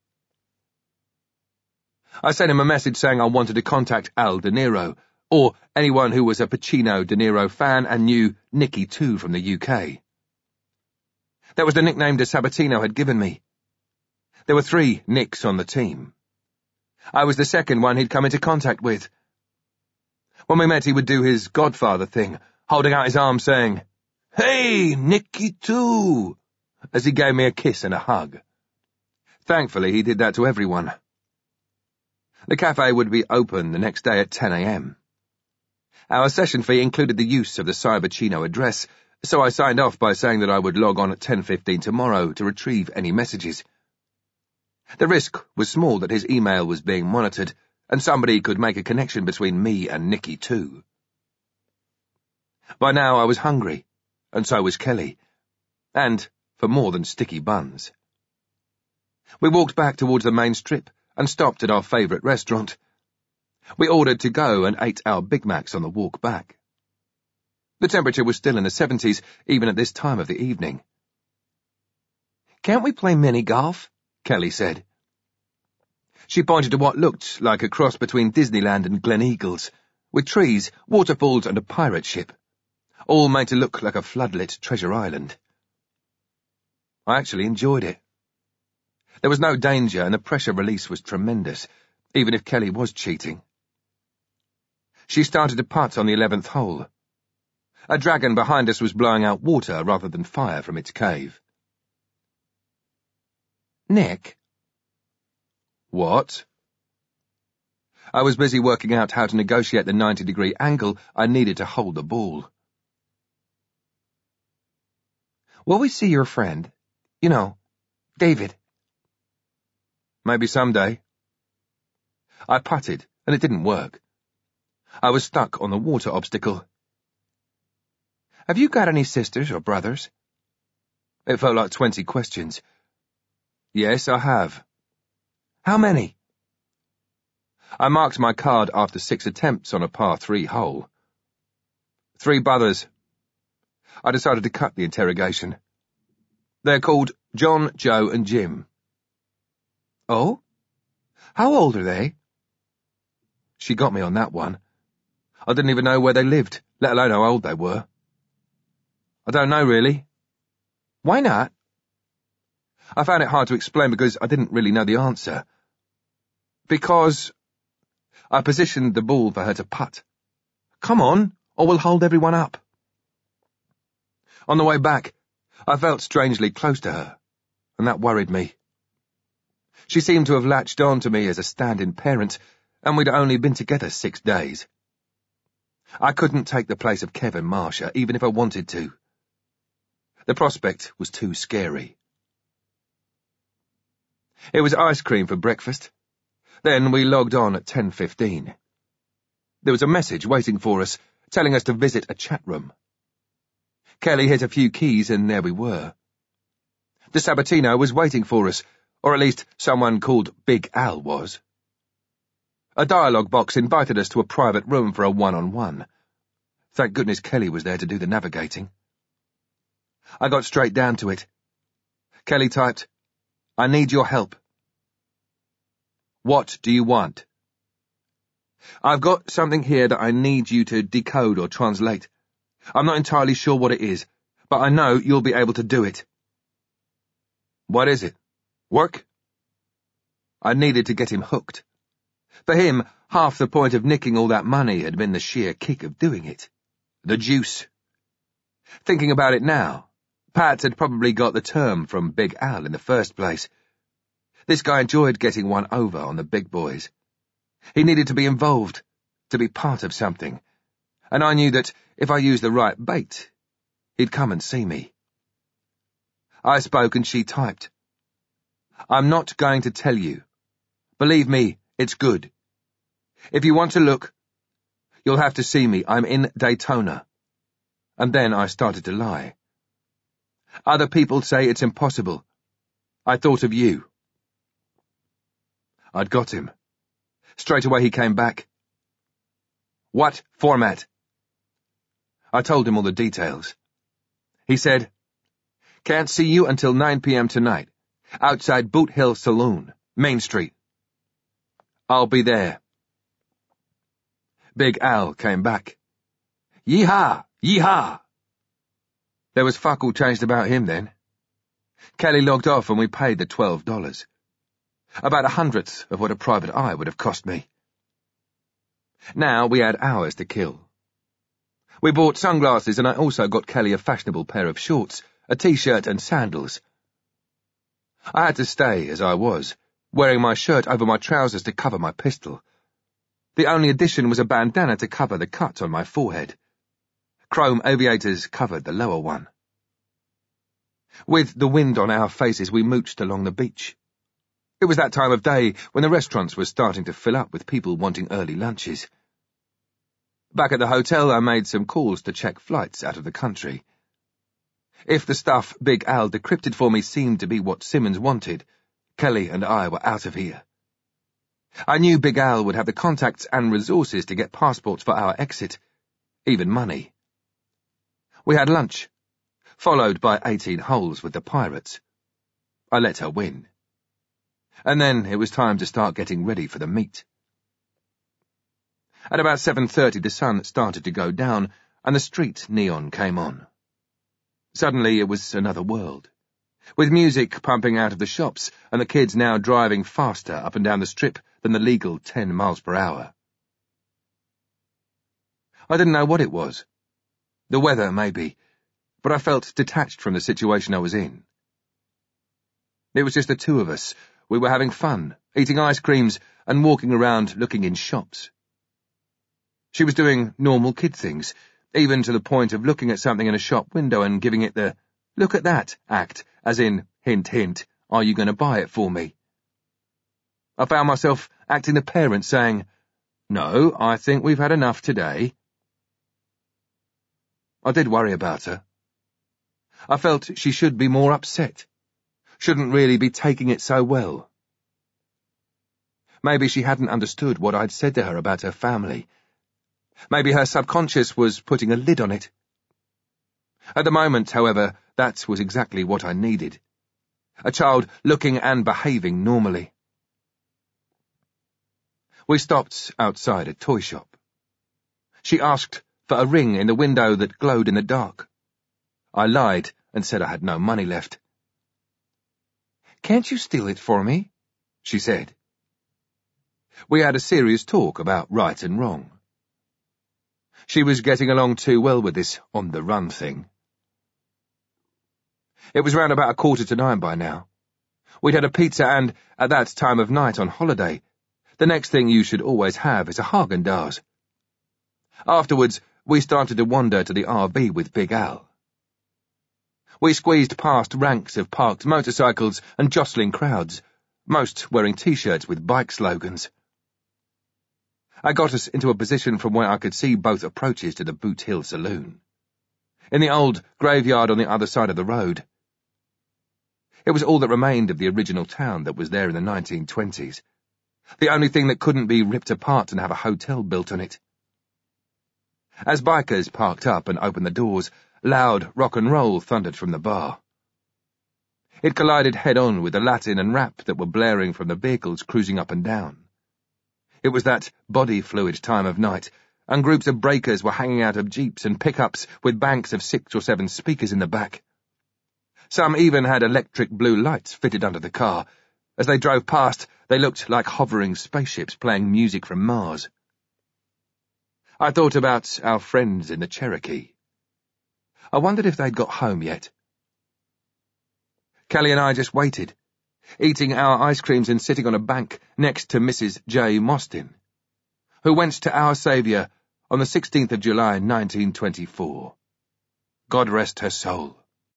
[SPEAKER 1] I sent him a message saying I wanted to contact Al De Niro, or anyone who was a Pacino De Niro fan and knew Nicky too from the U K. That was the nickname De Sabatino had given me. There were three Nicks on the team. I was the second one he'd come into contact with. When we met, he would do his Godfather thing, holding out his arm saying, "Hey, Nicky too," as he gave me a kiss and a hug. Thankfully, he did that to everyone. The cafe would be open the next day at ten a m Our session fee included the use of the Cyberchino address, so I signed off by saying that I would log on at ten fifteen tomorrow to retrieve any messages. The risk was small that his email was being monitored, and somebody could make a connection between me and Nicky too. By now I was hungry, and so was Kelly. And for more than sticky buns. We walked back towards the main strip and stopped at our favourite restaurant. We ordered to go and ate our Big Macs on the walk back. The temperature was still in the seventies, even at this time of the evening. "Can't we play mini-golf?" Kelly said. She pointed to what looked like a cross between Disneyland and Gleneagles, with trees, waterfalls and a pirate ship, all made to look like a floodlit treasure island. I actually enjoyed it. There was no danger and the pressure release was tremendous, even if Kelly was cheating. She started to putt on the eleventh hole. A dragon behind us was blowing out water rather than fire from its cave. "Nick?" "What?" I was busy working out how to negotiate the ninety-degree angle I needed to hold the ball. "Will we see your friend? You know, David?" "Maybe someday." I putted, and it didn't work. I was stuck on the water obstacle. "Have you got any sisters or brothers?" It felt like twenty questions. "Yes, I have." "How many?" I marked my card after six attempts on a par three hole. "Three brothers." I decided to cut the interrogation. "They're called John, Joe, and Jim." "Oh? How old are they?" She got me on that one. I didn't even know where they lived, let alone how old they were. "I don't know, really." "Why not?" I found it hard to explain because I didn't really know the answer. "Because—" I positioned the ball for her to putt. "Come on, or we'll hold everyone up." On the way back, I felt strangely close to her, and that worried me. She seemed to have latched on to me as a stand-in parent, and we'd only been together six days. I couldn't take the place of Kevin Marsha, even if I wanted to. The prospect was too scary. It was ice cream for breakfast. Then we logged on at ten fifteen. There was a message waiting for us, telling us to visit a chat room. Kelly hit a few keys and there we were. The Sabatino was waiting for us, or at least someone called Big Al was. A dialogue box invited us to a private room for a one-on-one. Thank goodness Kelly was there to do the navigating. I got straight down to it. Kelly typed, "I need your help." "What do you want?" "I've got something here that I need you to decode or translate. I'm not entirely sure what it is, but I know you'll be able to do it." "What is it? Work?" I needed to get him hooked. For him, half the point of nicking all that money had been the sheer kick of doing it. The juice. Thinking about it now, Pat had probably got the term from Big Al in the first place. This guy enjoyed getting one over on the big boys. He needed to be involved, to be part of something, and I knew that if I used the right bait, he'd come and see me. I spoke and she typed. "I'm not going to tell you. Believe me, it's good. If you want to look, you'll have to see me. I'm in Daytona." And then I started to lie. "Other people say it's impossible. I thought of you." I'd got him. Straight away he came back. "What format?" I told him all the details. He said, "Can't see you until nine p.m. tonight, outside Boot Hill Saloon, Main Street." "I'll be there." Big Al came back. "Yee-haw! Yee-haw!" There was fuck all changed about him then. Kelly logged off and we paid the twelve dollars. About a hundredth of what a private eye would have cost me. Now we had hours to kill. We bought sunglasses and I also got Kelly a fashionable pair of shorts, a t-shirt and sandals. I had to stay as I was, wearing my shirt over my trousers to cover my pistol. The only addition was a bandana to cover the cut on my forehead. Chrome aviators covered the lower one. With the wind on our faces, we mooched along the beach. It was that time of day when the restaurants were starting to fill up with people wanting early lunches. Back at the hotel, I made some calls to check flights out of the country. If the stuff Big Al decrypted for me seemed to be what Simmons wanted, Kelly and I were out of here. I knew Big Al would have the contacts and resources to get passports for our exit, even money. We had lunch, followed by eighteen holes with the pirates. I let her win. And then it was time to start getting ready for the meet. At about seven thirty the sun started to go down, and the street neon came on. Suddenly it was another world, with music pumping out of the shops and the kids now driving faster up and down the strip than the legal ten miles per hour. I didn't know what it was. The weather, maybe, but I felt detached from the situation I was in. It was just the two of us. We were having fun, eating ice creams and walking around looking in shops. She was doing normal kid things, even to the point of looking at something in a shop window and giving it the, "Look at that" act, as in, hint, hint, "Are you going to buy it for me?" I found myself acting the parent, saying, "No, I think we've had enough today." I did worry about her. I felt she should be more upset, shouldn't really be taking it so well. Maybe she hadn't understood what I'd said to her about her family. Maybe her subconscious was putting a lid on it. At the moment, however, that was exactly what I needed. A child looking and behaving normally. We stopped outside a toy shop. She asked for a ring in the window that glowed in the dark. I lied and said I had no money left. "Can't you steal it for me?" she said. We had a serious talk about right and wrong. She was getting along too well with this on-the-run thing. It was round about a quarter to nine by now. We'd had a pizza and, at that time of night on holiday, the next thing you should always have is a Haagen-Dazs. Afterwards, we started to wander to the R V with Big Al. We squeezed past ranks of parked motorcycles and jostling crowds, most wearing T-shirts with bike slogans. I got us into a position from where I could see both approaches to the Boot Hill Saloon, in the old graveyard on the other side of the road. It was all that remained of the original town that was there in the nineteen twenties, the only thing that couldn't be ripped apart and have a hotel built on it. As bikers parked up and opened the doors, loud rock and roll thundered from the bar. It collided head-on with the Latin and rap that were blaring from the vehicles cruising up and down. It was that body fluid time of night, and groups of breakers were hanging out of jeeps and pickups with banks of six or seven speakers in the back. Some even had electric blue lights fitted under the car. As they drove past, they looked like hovering spaceships playing music from Mars. I thought about our friends in the Cherokee. I wondered if they'd got home yet. Kelly and I just waited, eating our ice creams and sitting on a bank next to Missus J. Mostyn, who went to our Saviour on the sixteenth of July, nineteen twenty-four. God rest her soul.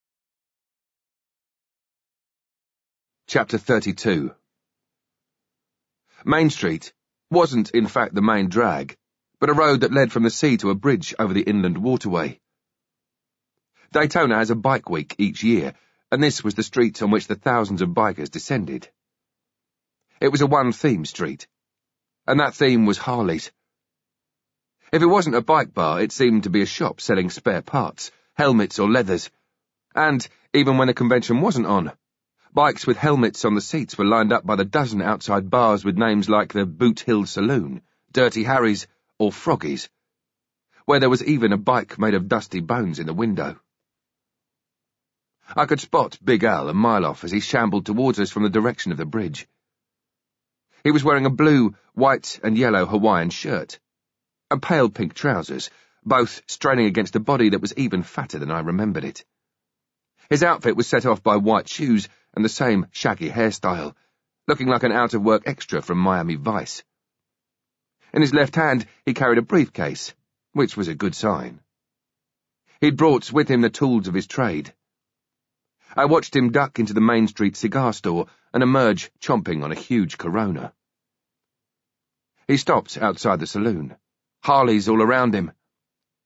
[SPEAKER 1] Chapter thirty-two. Main Street wasn't, in fact, the main drag, but a road that led from the sea to a bridge over the inland waterway. Daytona has a bike week each year, and this was the street on which the thousands of bikers descended. It was a one-theme street, and that theme was Harleys. If it wasn't a bike bar, it seemed to be a shop selling spare parts, helmets or leathers, and, even when the convention wasn't on, bikes with helmets on the seats were lined up by the dozen outside bars with names like the Boot Hill Saloon, Dirty Harry's, or Froggy's, where there was even a bike made of dusty bones in the window. I could spot Big Al a mile off as he shambled towards us from the direction of the bridge. He was wearing a blue, white and yellow Hawaiian shirt, and pale pink trousers, both straining against a body that was even fatter than I remembered it. His outfit was set off by white shoes and the same shaggy hairstyle, looking like an out-of-work extra from Miami Vice. In his left hand he carried a briefcase, which was a good sign. He'd brought with him the tools of his trade. I watched him duck into the Main Street cigar store and emerge chomping on a huge Corona. He stopped outside the saloon, Harleys all around him.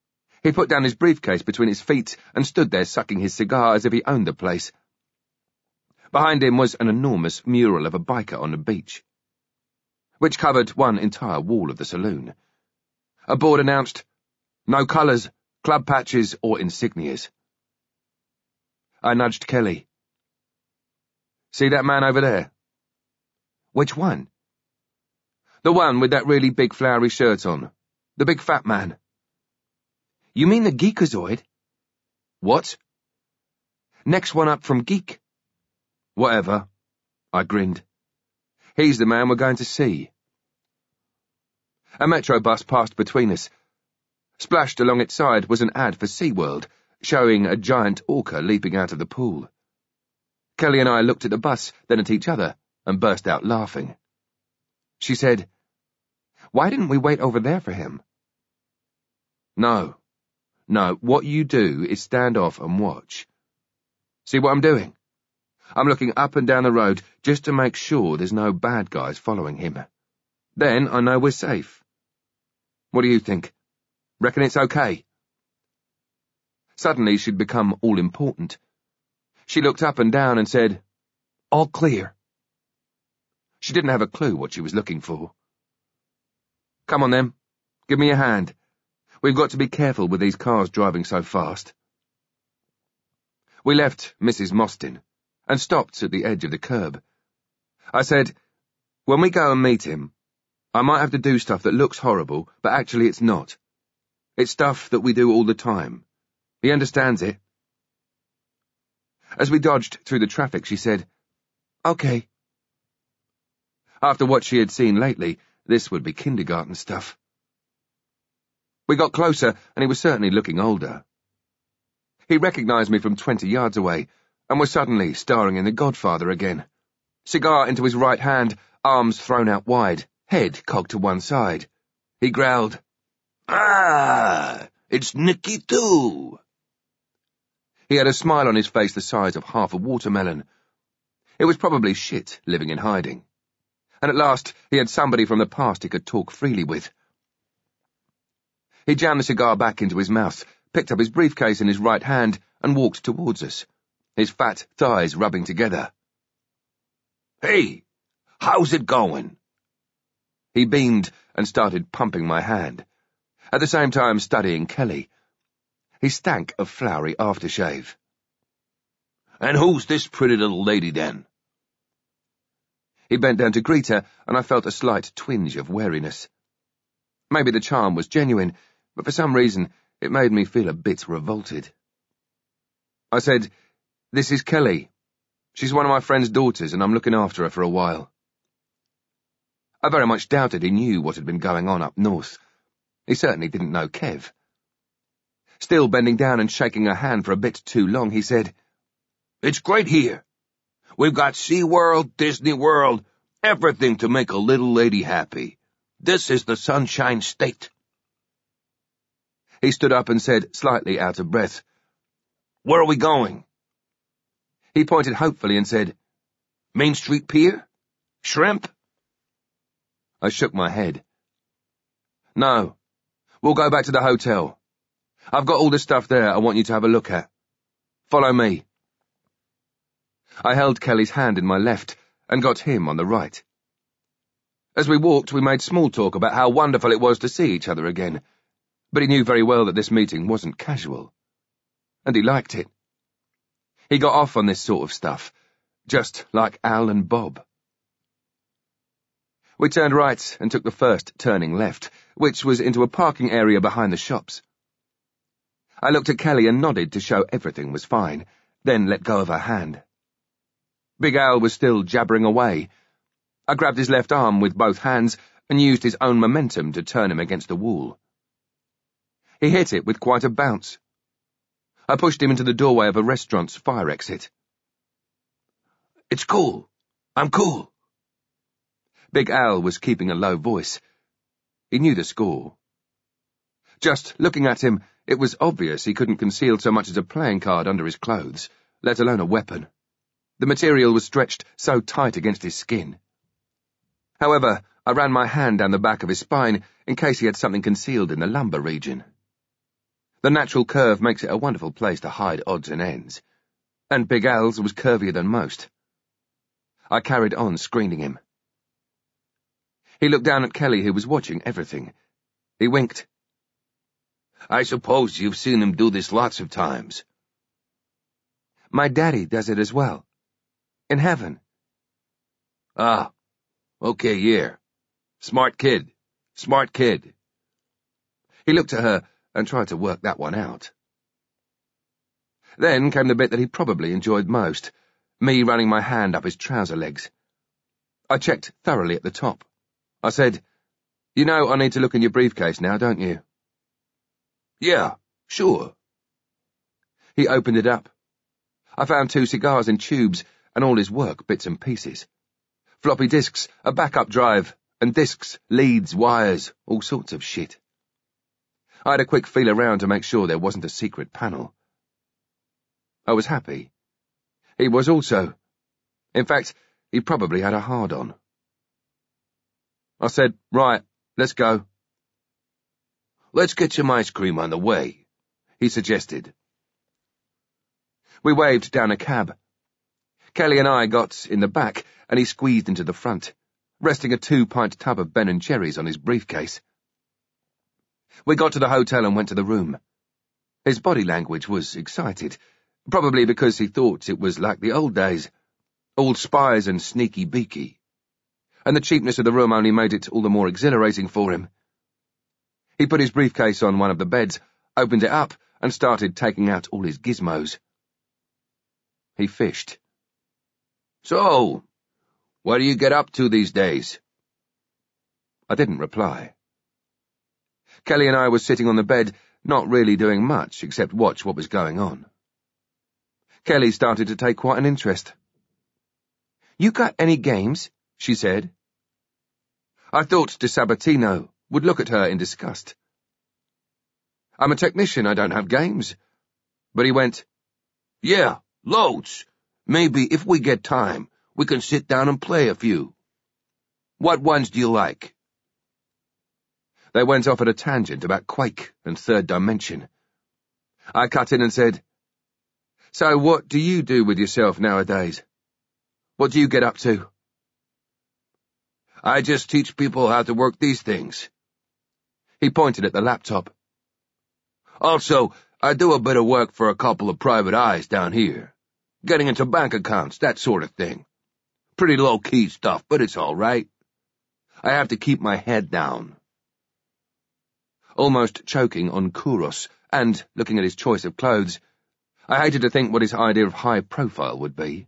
[SPEAKER 1] He put down his briefcase between his feet and stood there sucking his cigar as if he owned the place. Behind him was an enormous mural of a biker on the beach, which covered one entire wall of the saloon. A board announced, "No colours, club patches or insignias." I nudged Kelly. "See that man over there?" "Which one?" "The one with that really big flowery shirt on. The big fat man." "You mean the Geekazoid?" "What?" "Next one up from Geek." "Whatever." I grinned. "He's the man we're going to see." A metro bus passed between us. Splashed along its side was an ad for SeaWorld, showing a giant orca leaping out of the pool. Kelly and I looked at the bus, then at each other, and burst out laughing. She said, "Why didn't we wait over there for him?" No. No, what you do is stand off and watch. See what I'm doing? I'm looking up and down the road just to make sure there's no bad guys following him. Then I know we're safe. What do you think? Reckon it's okay? Suddenly she'd become all-important. She looked up and down and said, "All clear." She didn't have a clue what she was looking for. "Come on then, give me a hand. We've got to be careful with these cars driving so fast." We left Missus Mostyn and stopped at the edge of the curb. I said, "When we go and meet him, I might have to do stuff that looks horrible, but actually it's not. It's stuff that we do all the time. He understands it." As we dodged through the traffic, she said, "Okay." After what she had seen lately, this would be kindergarten stuff. We got closer, and he was certainly looking older. He recognized me from twenty yards away, and was suddenly starring in The Godfather again. Cigar into his right hand, arms thrown out wide, head cocked to one side. He growled, "Ah, it's Nicky too." He had a smile on his face the size of half a watermelon. It was probably shit living in hiding. And at last he had somebody from the past he could talk freely with. He jammed the cigar back into his mouth, picked up his briefcase in his right hand, and walked towards us, his fat thighs rubbing together. "Hey, how's it going?" He beamed and started pumping my hand, at the same time studying Kelly. He stank of flowery aftershave. "And who's this pretty little lady, then?" He bent down to greet her, and I felt a slight twinge of wariness. Maybe the charm was genuine, but for some reason it made me feel a bit revolted. I said, "This is Kelly. She's one of my friend's daughters, and I'm looking after her for a while." I very much doubted he knew what had been going on up north. He certainly didn't know Kev. Still bending down and shaking her hand for a bit too long, he said, "It's great here. We've got SeaWorld, Disney World, everything to make a little lady happy. This is the Sunshine State." He stood up and said, slightly out of breath, "Where are we going?" He pointed hopefully and said, "Main Street Pier? Shrimp?" I shook my head. "No, we'll go back to the hotel. I've got all the stuff there I want you to have a look at. Follow me." I held Kelly's hand in my left and got him on the right. As we walked, we made small talk about how wonderful it was to see each other again, but he knew very well that this meeting wasn't casual. And he liked it. He got off on this sort of stuff, just like Al and Bob. We turned right and took the first turning left, which was into a parking area behind the shops. I looked at Kelly and nodded to show everything was fine, then let go of her hand. Big Al was still jabbering away. I grabbed his left arm with both hands and used his own momentum to turn him against the wall. He hit it with quite a bounce. I pushed him into the doorway of a restaurant's fire exit. "It's cool. I'm cool." Big Al was keeping a low voice. He knew the score. Just looking at him, it was obvious he couldn't conceal so much as a playing card under his clothes, let alone a weapon. The material was stretched so tight against his skin. However, I ran my hand down the back of his spine in case he had something concealed in the lumbar region. The natural curve makes it a wonderful place to hide odds and ends, and Big Al's was curvier than most. I carried on screening him. He looked down at Kelly, who was watching everything. He winked.
[SPEAKER 2] I suppose you've seen him do this lots of times.
[SPEAKER 1] My daddy does it as well. In heaven.
[SPEAKER 2] Ah, okay, yeah. Smart kid. Smart kid.
[SPEAKER 1] He looked at her and tried to work that one out. Then came the bit that he probably enjoyed most, me running my hand up his trouser legs. I checked thoroughly at the top. I said, "You know I need to look in your briefcase now, don't you?"
[SPEAKER 2] "Yeah, sure."
[SPEAKER 1] He opened it up. I found two cigars in tubes and all his work bits and pieces. Floppy disks, a backup drive, and disks, leads, wires, all sorts of shit. I had a quick feel around to make sure there wasn't a secret panel. I was happy. He was also. In fact, he probably had a hard-on. I said, "Right, let's go."
[SPEAKER 2] "Let's get some ice cream on the way,"
[SPEAKER 1] he suggested. We waved down a cab. Kelly and I got in the back, and he squeezed into the front, resting a two-pint tub of Ben and Jerry's on his briefcase. We got to the hotel and went to the room. His body language was excited, probably because he thought it was like the old days, all spies and sneaky beaky, and the cheapness of the room only made it all the more exhilarating for him. He put his briefcase on one of the beds, opened it up, and started taking out all his gizmos. He fished.
[SPEAKER 2] "So, what do you get up to these days?"
[SPEAKER 1] I didn't reply. Kelly and I were sitting on the bed, not really doing much except watch what was going on. Kelly started to take quite an interest. "You got any games?" she said. I thought de Sabatino would look at her in disgust. "I'm a technician, I don't have games." But he went,
[SPEAKER 2] "Yeah, loads. Maybe if we get time, we can sit down and play a few. What ones do you like?"
[SPEAKER 1] They went off at a tangent about Quake and Third Dimension. I cut in and said, "So what do you do with yourself nowadays? What do you get up to?"
[SPEAKER 2] "I just teach people how to work these things."
[SPEAKER 1] He pointed at the laptop.
[SPEAKER 2] "Also, I do a bit of work for a couple of private eyes down here. Getting into bank accounts, that sort of thing. Pretty low-key stuff, but it's all right. I have to keep my head down." Almost choking on churros and looking at his choice of clothes, I hated to think what his idea of high profile would be.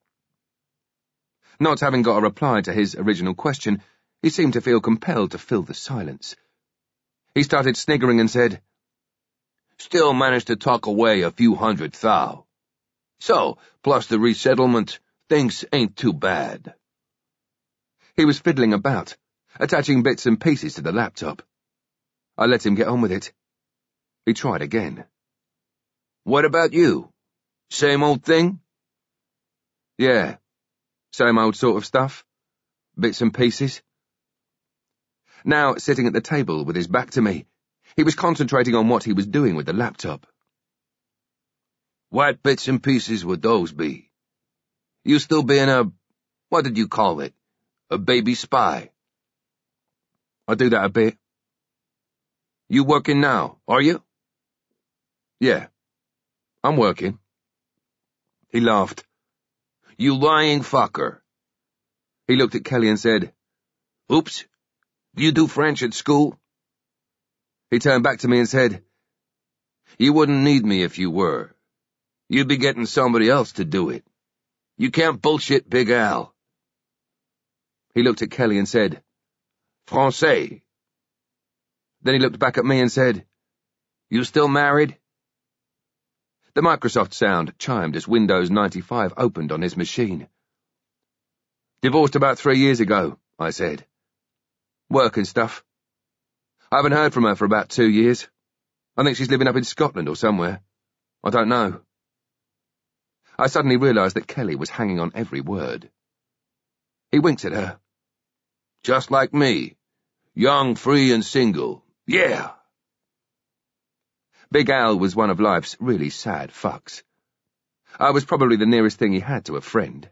[SPEAKER 2] Not having got a reply to his original question, he seemed to feel compelled to fill the silence. He started sniggering and said, "Still managed to tuck away a few hundred thou. So, plus the resettlement, things ain't too bad."
[SPEAKER 1] He was fiddling about, attaching bits and pieces to the laptop. I let him get on with it. He tried again.
[SPEAKER 2] "What about you? Same old thing?"
[SPEAKER 1] "Yeah, same old sort of stuff. Bits and pieces." Now, sitting at the table with his back to me, he was concentrating on what he was doing with the laptop.
[SPEAKER 2] "What bits and pieces would those be? You still being a, what did you call it, a baby spy?"
[SPEAKER 1] "I do that a bit."
[SPEAKER 2] "You working now, are you?"
[SPEAKER 1] "Yeah, I'm working." He laughed.
[SPEAKER 2] "You lying fucker."
[SPEAKER 1] He looked at Kelly and said,
[SPEAKER 2] "Oops, do you do French at school?"
[SPEAKER 1] He turned back to me and said,
[SPEAKER 2] "You wouldn't need me if you were. You'd be getting somebody else to do it. You can't bullshit Big Al."
[SPEAKER 1] He looked at Kelly and said,
[SPEAKER 2] "Français."
[SPEAKER 1] Then he looked back at me and said,
[SPEAKER 2] "You still married?"
[SPEAKER 1] The Microsoft sound chimed as Windows ninety-five opened on his machine. "Divorced about three years ago," I said. "Work and stuff. I haven't heard from her for about two years. I think she's living up in Scotland or somewhere. I don't know." I suddenly realized that Kelly was hanging on every word. He winked at her.
[SPEAKER 2] "Just like me. Young, free, and single. Yeah." Big Al was one of life's really sad fucks. I was probably the nearest thing he had to a friend.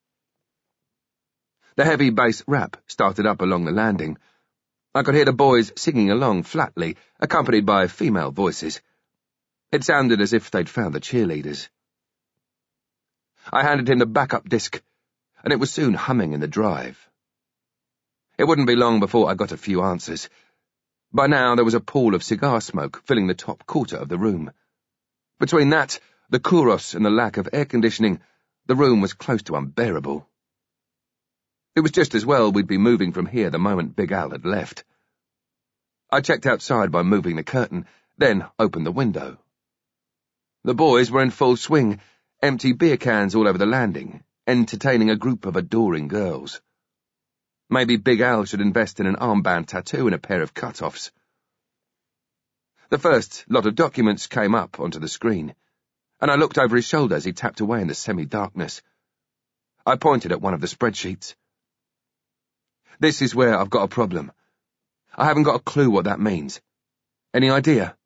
[SPEAKER 2] The heavy bass rap started up along the landing. I could hear the boys singing along flatly, accompanied by female voices. It sounded as if they'd found the cheerleaders. I handed him the backup disc, and it was soon humming in the drive. It wouldn't be long before I got a few answers. By now there was a pool of cigar smoke filling the top quarter of the room. Between that, the chorus and the lack of air conditioning, the room was close to unbearable. It was just as well we'd be moving from here the moment Big Al had left. I checked outside by moving the curtain, then opened the window. The boys were in full swing, empty beer cans all over the landing, entertaining a group of adoring girls. Maybe Big Al should invest in an armband tattoo and a pair of cut-offs. The first lot of documents came up onto the screen, and I looked over his shoulder as he tapped away in the semi-darkness. I pointed at one of the spreadsheets. This is where I've got a problem. I haven't got a clue what that means. Any idea?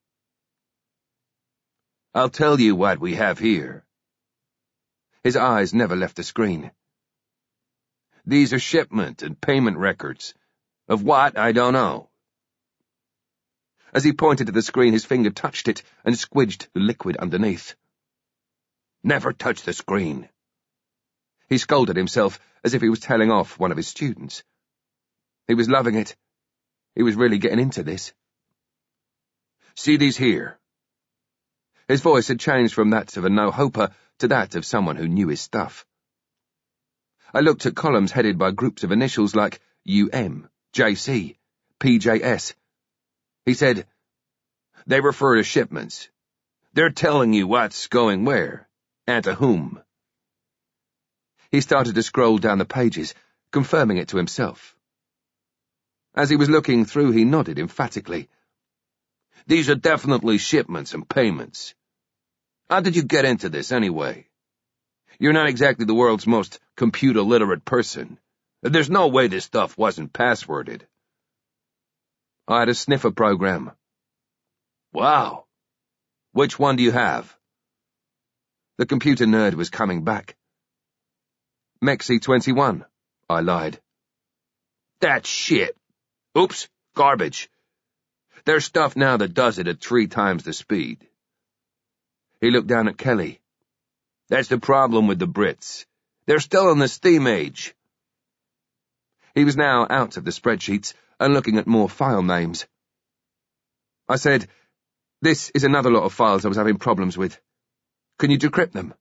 [SPEAKER 1] I'll tell you what we have here.
[SPEAKER 2] His eyes never left the screen.
[SPEAKER 1] These are shipment and payment records. Of what, I don't know.
[SPEAKER 2] As he pointed to the screen, his finger touched it and squidged the liquid underneath.
[SPEAKER 1] Never touch the screen.
[SPEAKER 2] He scolded himself as if he was telling off one of his students. He was loving it. He was really getting into this.
[SPEAKER 1] See these here.
[SPEAKER 2] His voice had changed from that of a no-hoper to that of someone who knew his stuff. I looked at columns headed by groups of initials like U M, J C, P J S. He said,
[SPEAKER 1] They refer to shipments. They're telling you what's going where, and to whom.
[SPEAKER 2] He started to scroll down the pages, confirming it to himself. As he was looking through, he nodded emphatically.
[SPEAKER 1] These are definitely shipments and payments. How did you get into this, anyway? You're not exactly the world's most computer-literate person. There's no way this stuff wasn't passworded.
[SPEAKER 2] I had a sniffer program.
[SPEAKER 1] Wow. Which one do you have?
[SPEAKER 2] The computer nerd was coming back. Mexi twenty-one, I lied.
[SPEAKER 1] That's shit. Oops, garbage. There's stuff now that does it at three times the speed.
[SPEAKER 2] He looked down at Kelly.
[SPEAKER 1] That's the problem with the Brits. They're still in the steam age.
[SPEAKER 2] He was now out of the spreadsheets and looking at more file names. I said, This is another lot of files I was having problems with. Can you decrypt them?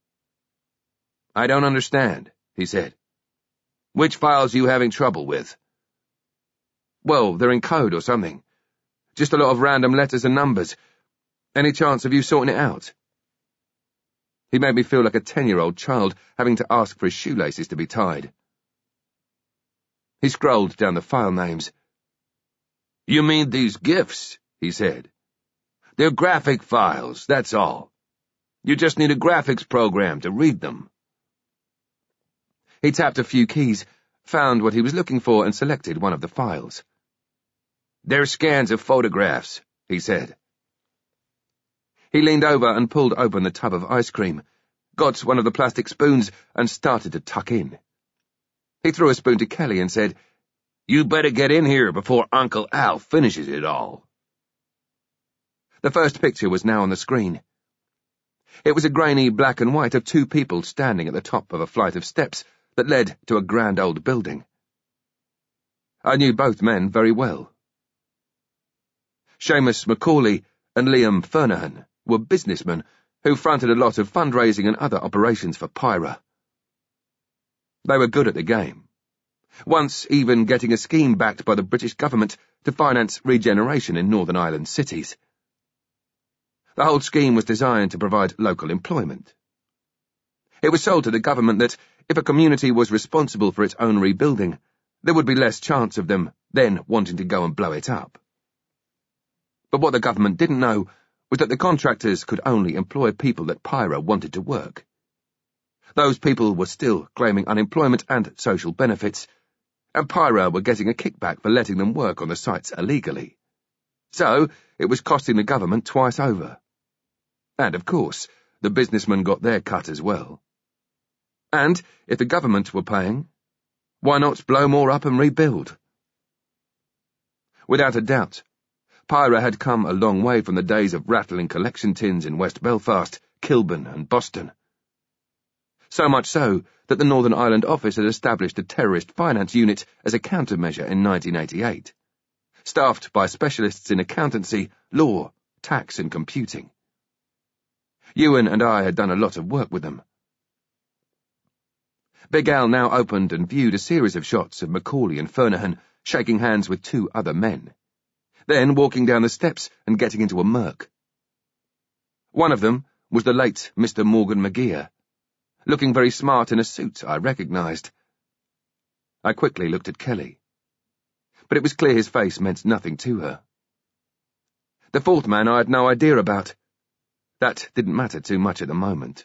[SPEAKER 1] I don't understand, he said. Which files are you having trouble with?
[SPEAKER 2] Well, they're in code or something. Just a lot of random letters and numbers. Any chance of you sorting it out? He made me feel like a ten-year-old child having to ask for his shoelaces to be tied. He scrolled down the file names.
[SPEAKER 1] You mean these GIFs, he said. They're graphic files, that's all. You just need a graphics program to read them.
[SPEAKER 2] He tapped a few keys, found what he was looking for, and selected one of the files.
[SPEAKER 1] They're scans of photographs, he said.
[SPEAKER 2] He leaned over and pulled open the tub of ice cream, got one of the plastic spoons, and started to tuck in. He threw a spoon to Kelly and said,
[SPEAKER 1] You better get in here before Uncle Al finishes it all.
[SPEAKER 2] The first picture was now on the screen. It was a grainy black and white of two people standing at the top of a flight of steps that led to a grand old building. I knew both men very well. Seamus Macaulay and Liam Fernahan were businessmen who fronted a lot of fundraising and other operations for Pyra. They were good at the game, once even getting a scheme backed by the British government to finance regeneration in Northern Ireland cities. The whole scheme was designed to provide local employment. It was sold to the government that if a community was responsible for its own rebuilding, there would be less chance of them then wanting to go and blow it up. But what the government didn't know was that the contractors could only employ people that Pyra wanted to work. Those people were still claiming unemployment and social benefits, and Pyra were getting a kickback for letting them work on the sites illegally.
[SPEAKER 1] So it was costing the government twice over. And, of course, the businessmen got their cut as well. And if the government were paying, why not blow more up and rebuild? Without a doubt, Pyra had come a long way from the days of rattling collection tins in West Belfast, Kilburn and Boston. So much so that the Northern Ireland office had established a terrorist finance unit as a countermeasure in nineteen eighty-eight, staffed by specialists in accountancy, law, tax and computing. Ewan and I had done a lot of work with them. Big Al now opened and viewed a series of shots of Macaulay and Fernahan shaking hands with two other men, then walking down the steps and getting into a murk. One of them was the late Mister Morgan McGeer, looking very smart in a suit I recognised. I quickly looked at Kelly, but it was clear his face meant nothing to her. The fourth man I had no idea about. That didn't matter too much at the moment.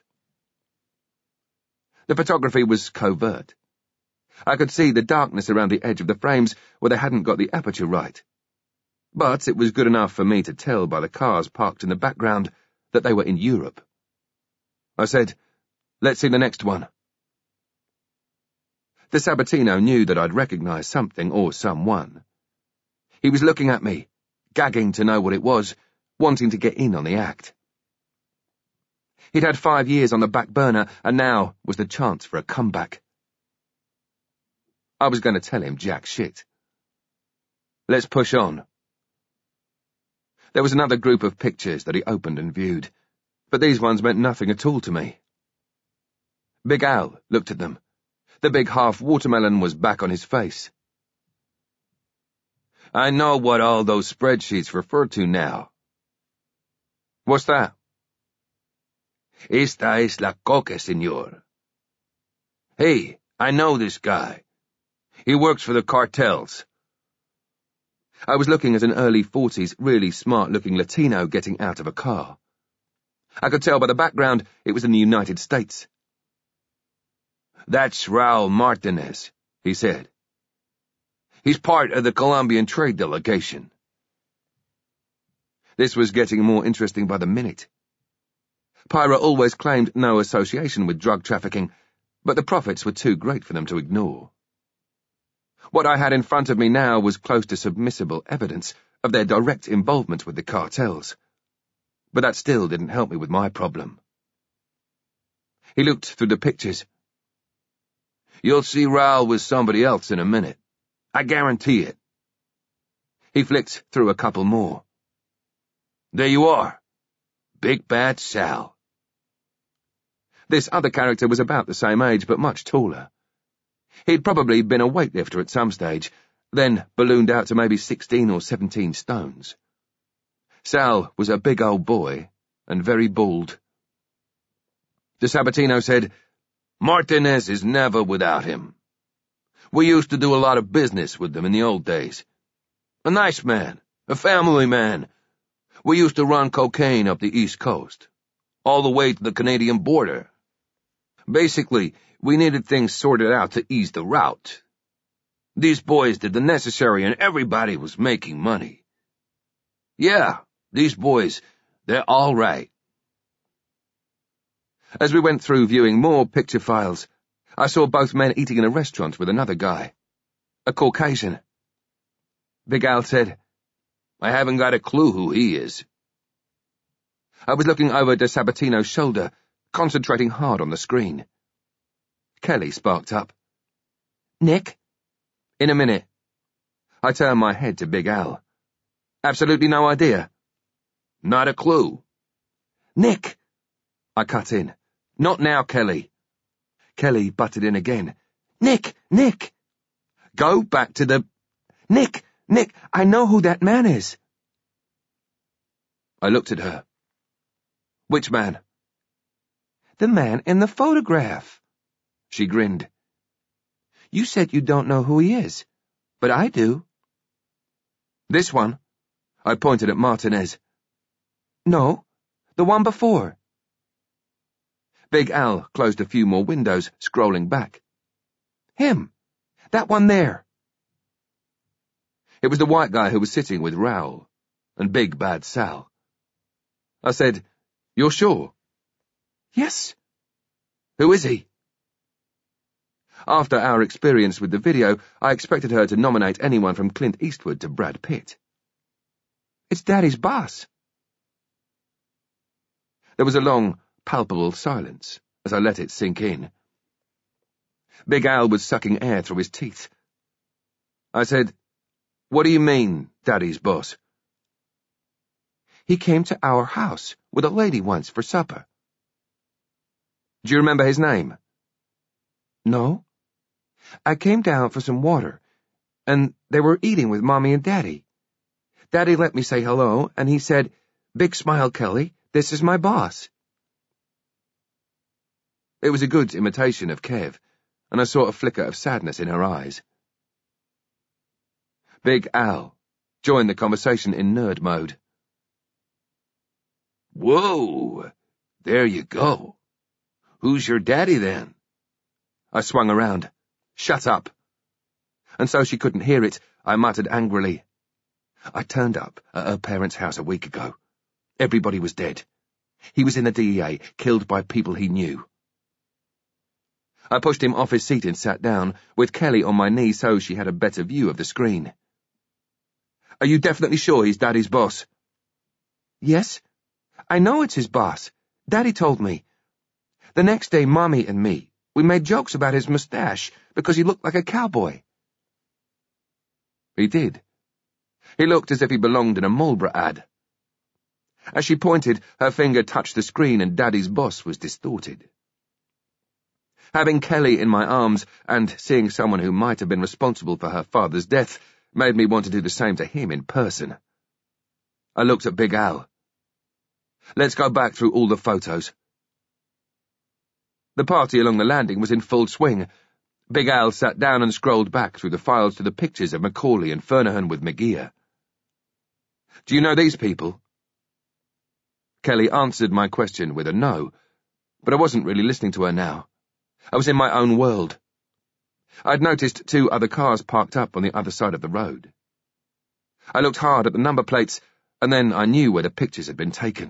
[SPEAKER 1] The photography was covert. I could see the darkness around the edge of the frames where they hadn't got the aperture right. But it was good enough for me to tell by the cars parked in the background that they were in Europe. I said, "Let's see the next one." De Sabatino knew that I'd recognise something or someone. He was looking at me, gagging to know what it was, wanting to get in on the act. He'd had five years on the back burner, and now was the chance for a comeback. I was going to tell him jack shit. Let's push on. There was another group of pictures that he opened and viewed, but these ones meant nothing at all to me. Big Al looked at them. The big half-watermelon was back on his face. "I know what all those spreadsheets refer to now." "What's that?" "Esta es la coca, señor. Hey, I know this guy. He works for the cartels." I was looking at an early forties, really smart-looking Latino getting out of a car. I could tell by the background it was in the United States. "That's Raul Martinez," he said. "He's part of the Colombian trade delegation." This was getting more interesting by the minute. Pyra always claimed no association with drug trafficking, but the profits were too great for them to ignore. What I had in front of me now was close to submissible evidence of their direct involvement with the cartels, but that still didn't help me with my problem. He looked through the pictures. "You'll see Raul with somebody else in a minute. I guarantee it." He flicked through a couple more. "There you are. Big Bad Sal." This other character was about the same age, but much taller. He'd probably been a weightlifter at some stage, then ballooned out to maybe sixteen or seventeen stones. Sal was a big old boy, and very bald. De Sabatino said, "Martinez is never without him. We used to do a lot of business with them in the old days. A nice man, a family man. We used to run cocaine up the East Coast, all the way to the Canadian border. Basically, we needed things sorted out to ease the route. These boys did the necessary and everybody was making money. Yeah, these boys, they're all right." As we went through viewing more picture files, I saw both men eating in a restaurant with another guy, a Caucasian. Big Al said, "I haven't got a clue who he is." I was looking over De Sabatino's shoulder, concentrating hard on the screen. Kelly sparked up. "Nick?" "In a minute." I turned my head to Big Al. "Absolutely no idea." "Not a clue." "Nick!" I cut in. "Not now, Kelly." Kelly butted in again. "Nick! Nick!" "Go back to the—" "Nick! Nick! I know who that man is." I looked at her. "Which man?" "The man in the photograph." She grinned. "You said you don't know who he is, but I do." "This one?" I pointed at Martinez. "No, the one before." Big Al closed a few more windows, scrolling back. "Him. That one there." It was the white guy who was sitting with Raul,
[SPEAKER 2] and Big Bad Sal. I said, "You're sure?"
[SPEAKER 3] "Yes."
[SPEAKER 2] "Who is he?" After our experience with the video, I expected her to nominate anyone from Clint Eastwood to Brad Pitt.
[SPEAKER 3] "It's Daddy's boss."
[SPEAKER 2] There was a long, palpable silence as I let it sink in. Big Al was sucking air through his teeth. I said, "What do you mean, Daddy's boss?"
[SPEAKER 3] "He came to our house with a lady once for supper."
[SPEAKER 2] "Do you remember his name?"
[SPEAKER 3] "No. I came down for some water, and they were eating with Mommy and Daddy. Daddy let me say hello, and he said, 'Big smile, Kelly, this is my boss.'"
[SPEAKER 2] It was a good imitation of Kev, and I saw a flicker of sadness in her eyes. Big Al joined the conversation in nerd mode.
[SPEAKER 4] "Whoa, there you go. Who's your daddy then?"
[SPEAKER 2] I swung around. "Shut up." And so she couldn't hear it, I muttered angrily. I turned up at her parents' house a week ago. Everybody was dead. He was in the D E A, killed by people he knew. I pushed him off his seat and sat down, with Kelly on my knee so she had a better view of the screen. "Are you definitely sure he's Daddy's boss?"
[SPEAKER 3] "Yes. I know it's his boss. Daddy told me. The next day, Mommy and me, we made jokes about his mustache because he looked like a cowboy."
[SPEAKER 2] He did. He looked as if he belonged in a Marlboro ad. As she pointed, her finger touched the screen and Daddy's boss was distorted. Having Kelly in my arms and seeing someone who might have been responsible for her father's death made me want to do the same to him in person. I looked at Big Al. "Let's go back through all the photos." The party along the landing was in full swing. Big Al sat down and scrolled back through the files to the pictures of Macaulay and Fernahan with McGear. "Do you know these people?" Kelly answered my question with a no, but I wasn't really listening to her now. I was in my own world. I'd noticed two other cars parked up on the other side of the road. I looked hard at the number plates, and then I knew where the pictures had been taken.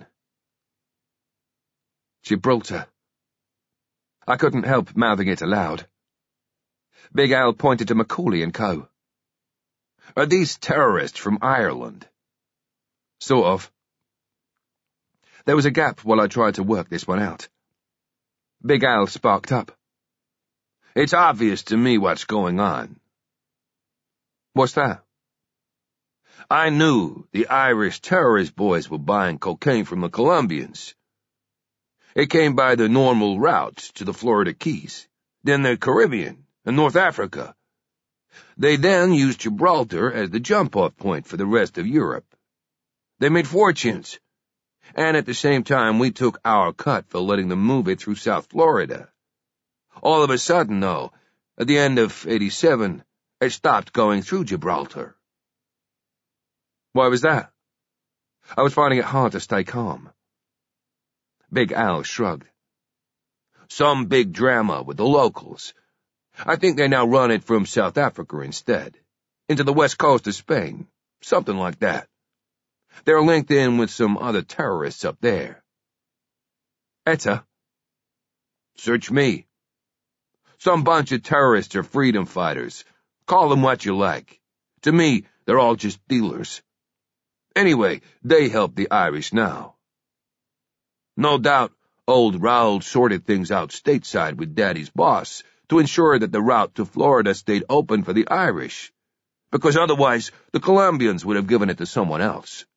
[SPEAKER 2] Gibraltar. I couldn't help mouthing it aloud. Big Al pointed to Macaulay and co.
[SPEAKER 4] "Are these terrorists from Ireland?"
[SPEAKER 2] "Sort of." There was a gap while I tried to work this one out. Big Al sparked up.
[SPEAKER 4] "It's obvious to me what's going on."
[SPEAKER 2] "What's that?"
[SPEAKER 4] "I knew the Irish terrorist boys were buying cocaine from the Colombians. It came by the normal routes to the Florida Keys, then the Caribbean and North Africa. They then used Gibraltar as the jump-off point for the rest of Europe. They made fortunes, and at the same time we took our cut for letting them move it through South Florida. All of a sudden, though, at the end of eighty-seven, it stopped going through Gibraltar."
[SPEAKER 2] "Why was that?" I was finding it hard to stay calm. Big Al shrugged.
[SPEAKER 4] "Some big drama with the locals. I think they now run it from South Africa instead, into the west coast of Spain, something like that. They're linked in with some other terrorists up there."
[SPEAKER 2] "ETA?"
[SPEAKER 4] "Search me. Some bunch of terrorists or freedom fighters. Call them what you like. To me, they're all just dealers. Anyway, they help the Irish now. No doubt, old Raoul sorted things out stateside with Daddy's boss to ensure that the route to Florida stayed open for the Irish, because otherwise the Colombians would have given it to someone else."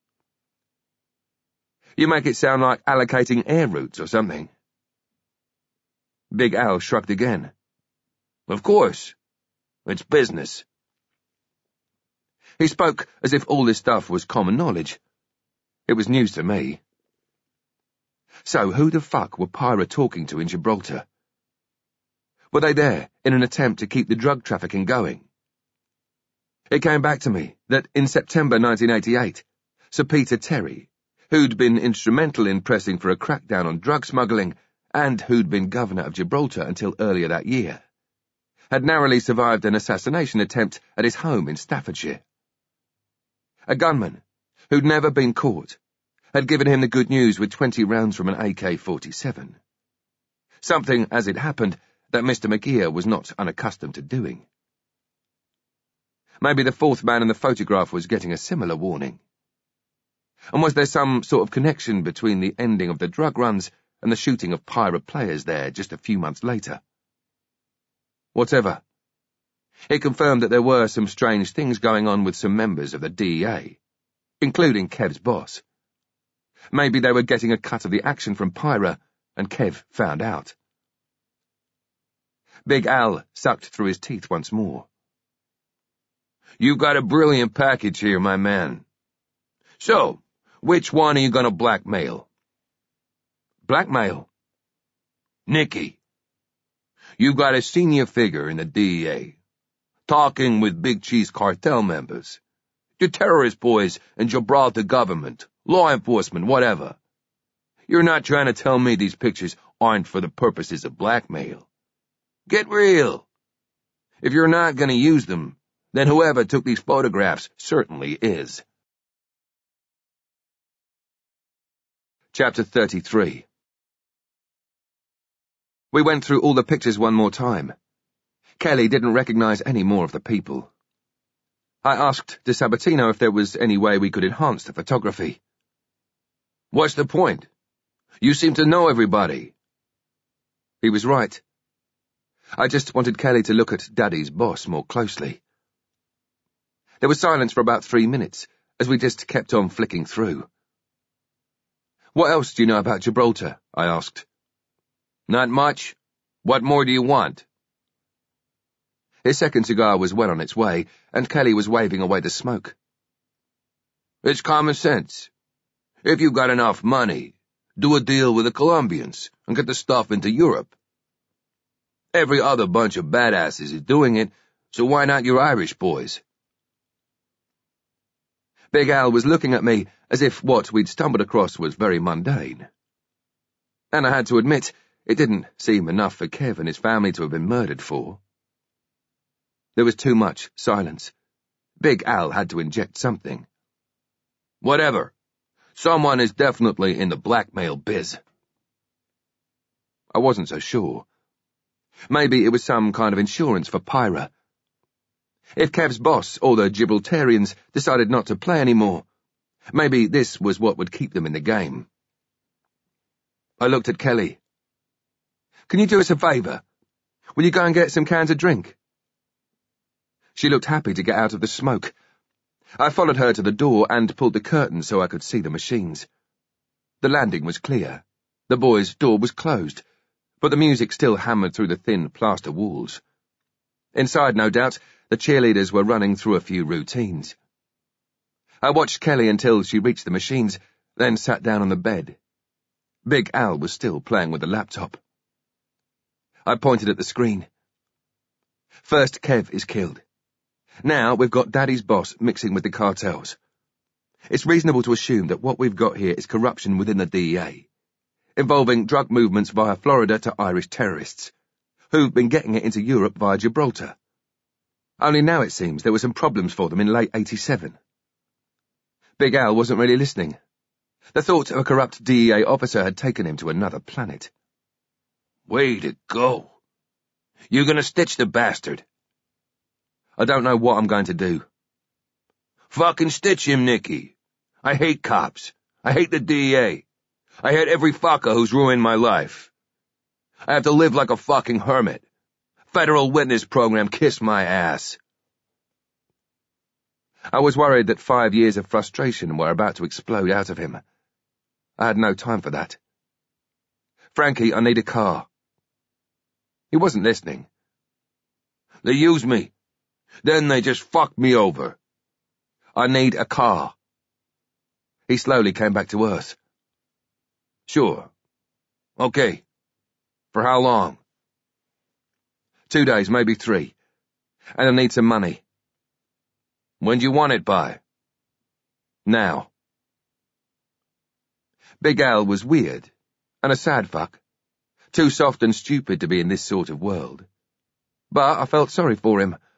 [SPEAKER 2] "You make it sound like allocating air routes or something." Big Al shrugged again.
[SPEAKER 4] "Of course. It's business."
[SPEAKER 2] He spoke as if all this stuff was common knowledge. It was news to me. So who the fuck were Pyra talking to in Gibraltar? Were they there in an attempt to keep the drug trafficking going? It came back to me that in September nineteen eighty-eight, Sir Peter Terry, who'd been instrumental in pressing for a crackdown on drug smuggling and who'd been governor of Gibraltar until earlier that year, had narrowly survived an assassination attempt at his home in Staffordshire. A gunman,
[SPEAKER 3] who'd never been caught, had given him the good news with twenty rounds from an A K forty-seven. Something, as it happened, that Mister McGear was not unaccustomed to doing. Maybe the fourth man in the photograph was getting a similar warning. And was there some sort of connection between the ending of the drug runs and the shooting of pirate players there just a few months later? Whatever. It confirmed that there were some strange things going on with some members of the D E A, including Kev's boss. Maybe they were getting a cut of the action from Pyra, and Kev found out. Big Al sucked through his teeth once more.
[SPEAKER 4] You got a brilliant package here, my man. So, which one are you gonna blackmail?
[SPEAKER 3] Blackmail?
[SPEAKER 4] Nicky. You got a senior figure in the D E A, talking with Big Cheese cartel members, the terrorist boys and Gibraltar government, law enforcement, whatever. You're not trying to tell me these pictures aren't for the purposes of blackmail. Get real. If you're not gonna use them, then whoever took these photographs certainly is.
[SPEAKER 3] Chapter thirty-three. We went through all the pictures one more time. Kelly didn't recognize any more of the people. I asked de Sabatino if there was any way we could enhance the photography.
[SPEAKER 4] What's the point? You seem to know everybody.
[SPEAKER 3] He was right. I just wanted Kelly to look at Daddy's boss more closely. There was silence for about three minutes, as we just kept on flicking through. What else do you know about Gibraltar? I asked.
[SPEAKER 4] Not much. What more do you want?
[SPEAKER 3] His second cigar was well on its way, and Kelly was waving away the smoke.
[SPEAKER 4] It's common sense. If you got enough money, do a deal with the Colombians and get the stuff into Europe. Every other bunch of badasses is doing it, so why not your Irish boys?
[SPEAKER 3] Big Al was looking at me as if what we'd stumbled across was very mundane. And I had to admit, it didn't seem enough for Kev and his family to have been murdered for. There was too much silence. Big Al had to inject something.
[SPEAKER 4] Whatever. Someone is definitely in the blackmail biz.
[SPEAKER 3] I wasn't so sure. Maybe it was some kind of insurance for Pyra. If Kev's boss or the Gibraltarians decided not to play anymore, maybe this was what would keep them in the game. I looked at Kelly. Can you do us a favour? Will you go and get some cans of drink? She looked happy to get out of the smoke. I followed her to the door and pulled the curtain so I could see the machines. The landing was clear. The boys' door was closed, but the music still hammered through the thin plaster walls. Inside, no doubt, the cheerleaders were running through a few routines. I watched Kelly until she reached the machines, then sat down on the bed. Big Al was still playing with the laptop. I pointed at the screen. First Kev is killed. Now we've got Daddy's boss mixing with the cartels. It's reasonable to assume that what we've got here is corruption within the D E A, involving drug movements via Florida to Irish terrorists, who've been getting it into Europe via Gibraltar. Only now it seems there were some problems for them in late eighty-seven. Big Al wasn't really listening. The thought of a corrupt D E A officer had taken him to another planet.
[SPEAKER 4] Way to go. You gonna stitch the bastard?
[SPEAKER 3] I don't know what I'm going to do.
[SPEAKER 4] Fucking stitch him, Nicky. I hate cops. I hate the D E A. I hate every fucker who's ruined my life. I have to live like a fucking hermit. Federal Witness Program, kiss my ass.
[SPEAKER 3] I was worried that five years of frustration were about to explode out of him. I had no time for that. Frankie, I need a car. He wasn't listening.
[SPEAKER 4] They use me. Then they just fuck me over.
[SPEAKER 3] I need a car. He slowly came back to earth.
[SPEAKER 4] Sure. Okay. For how long?
[SPEAKER 3] Two days, maybe three. And I need some money.
[SPEAKER 4] When do you want it by?
[SPEAKER 3] Now. Big Al was weird, and a sad fuck. Too soft and stupid to be in this sort of world. But I felt sorry for him.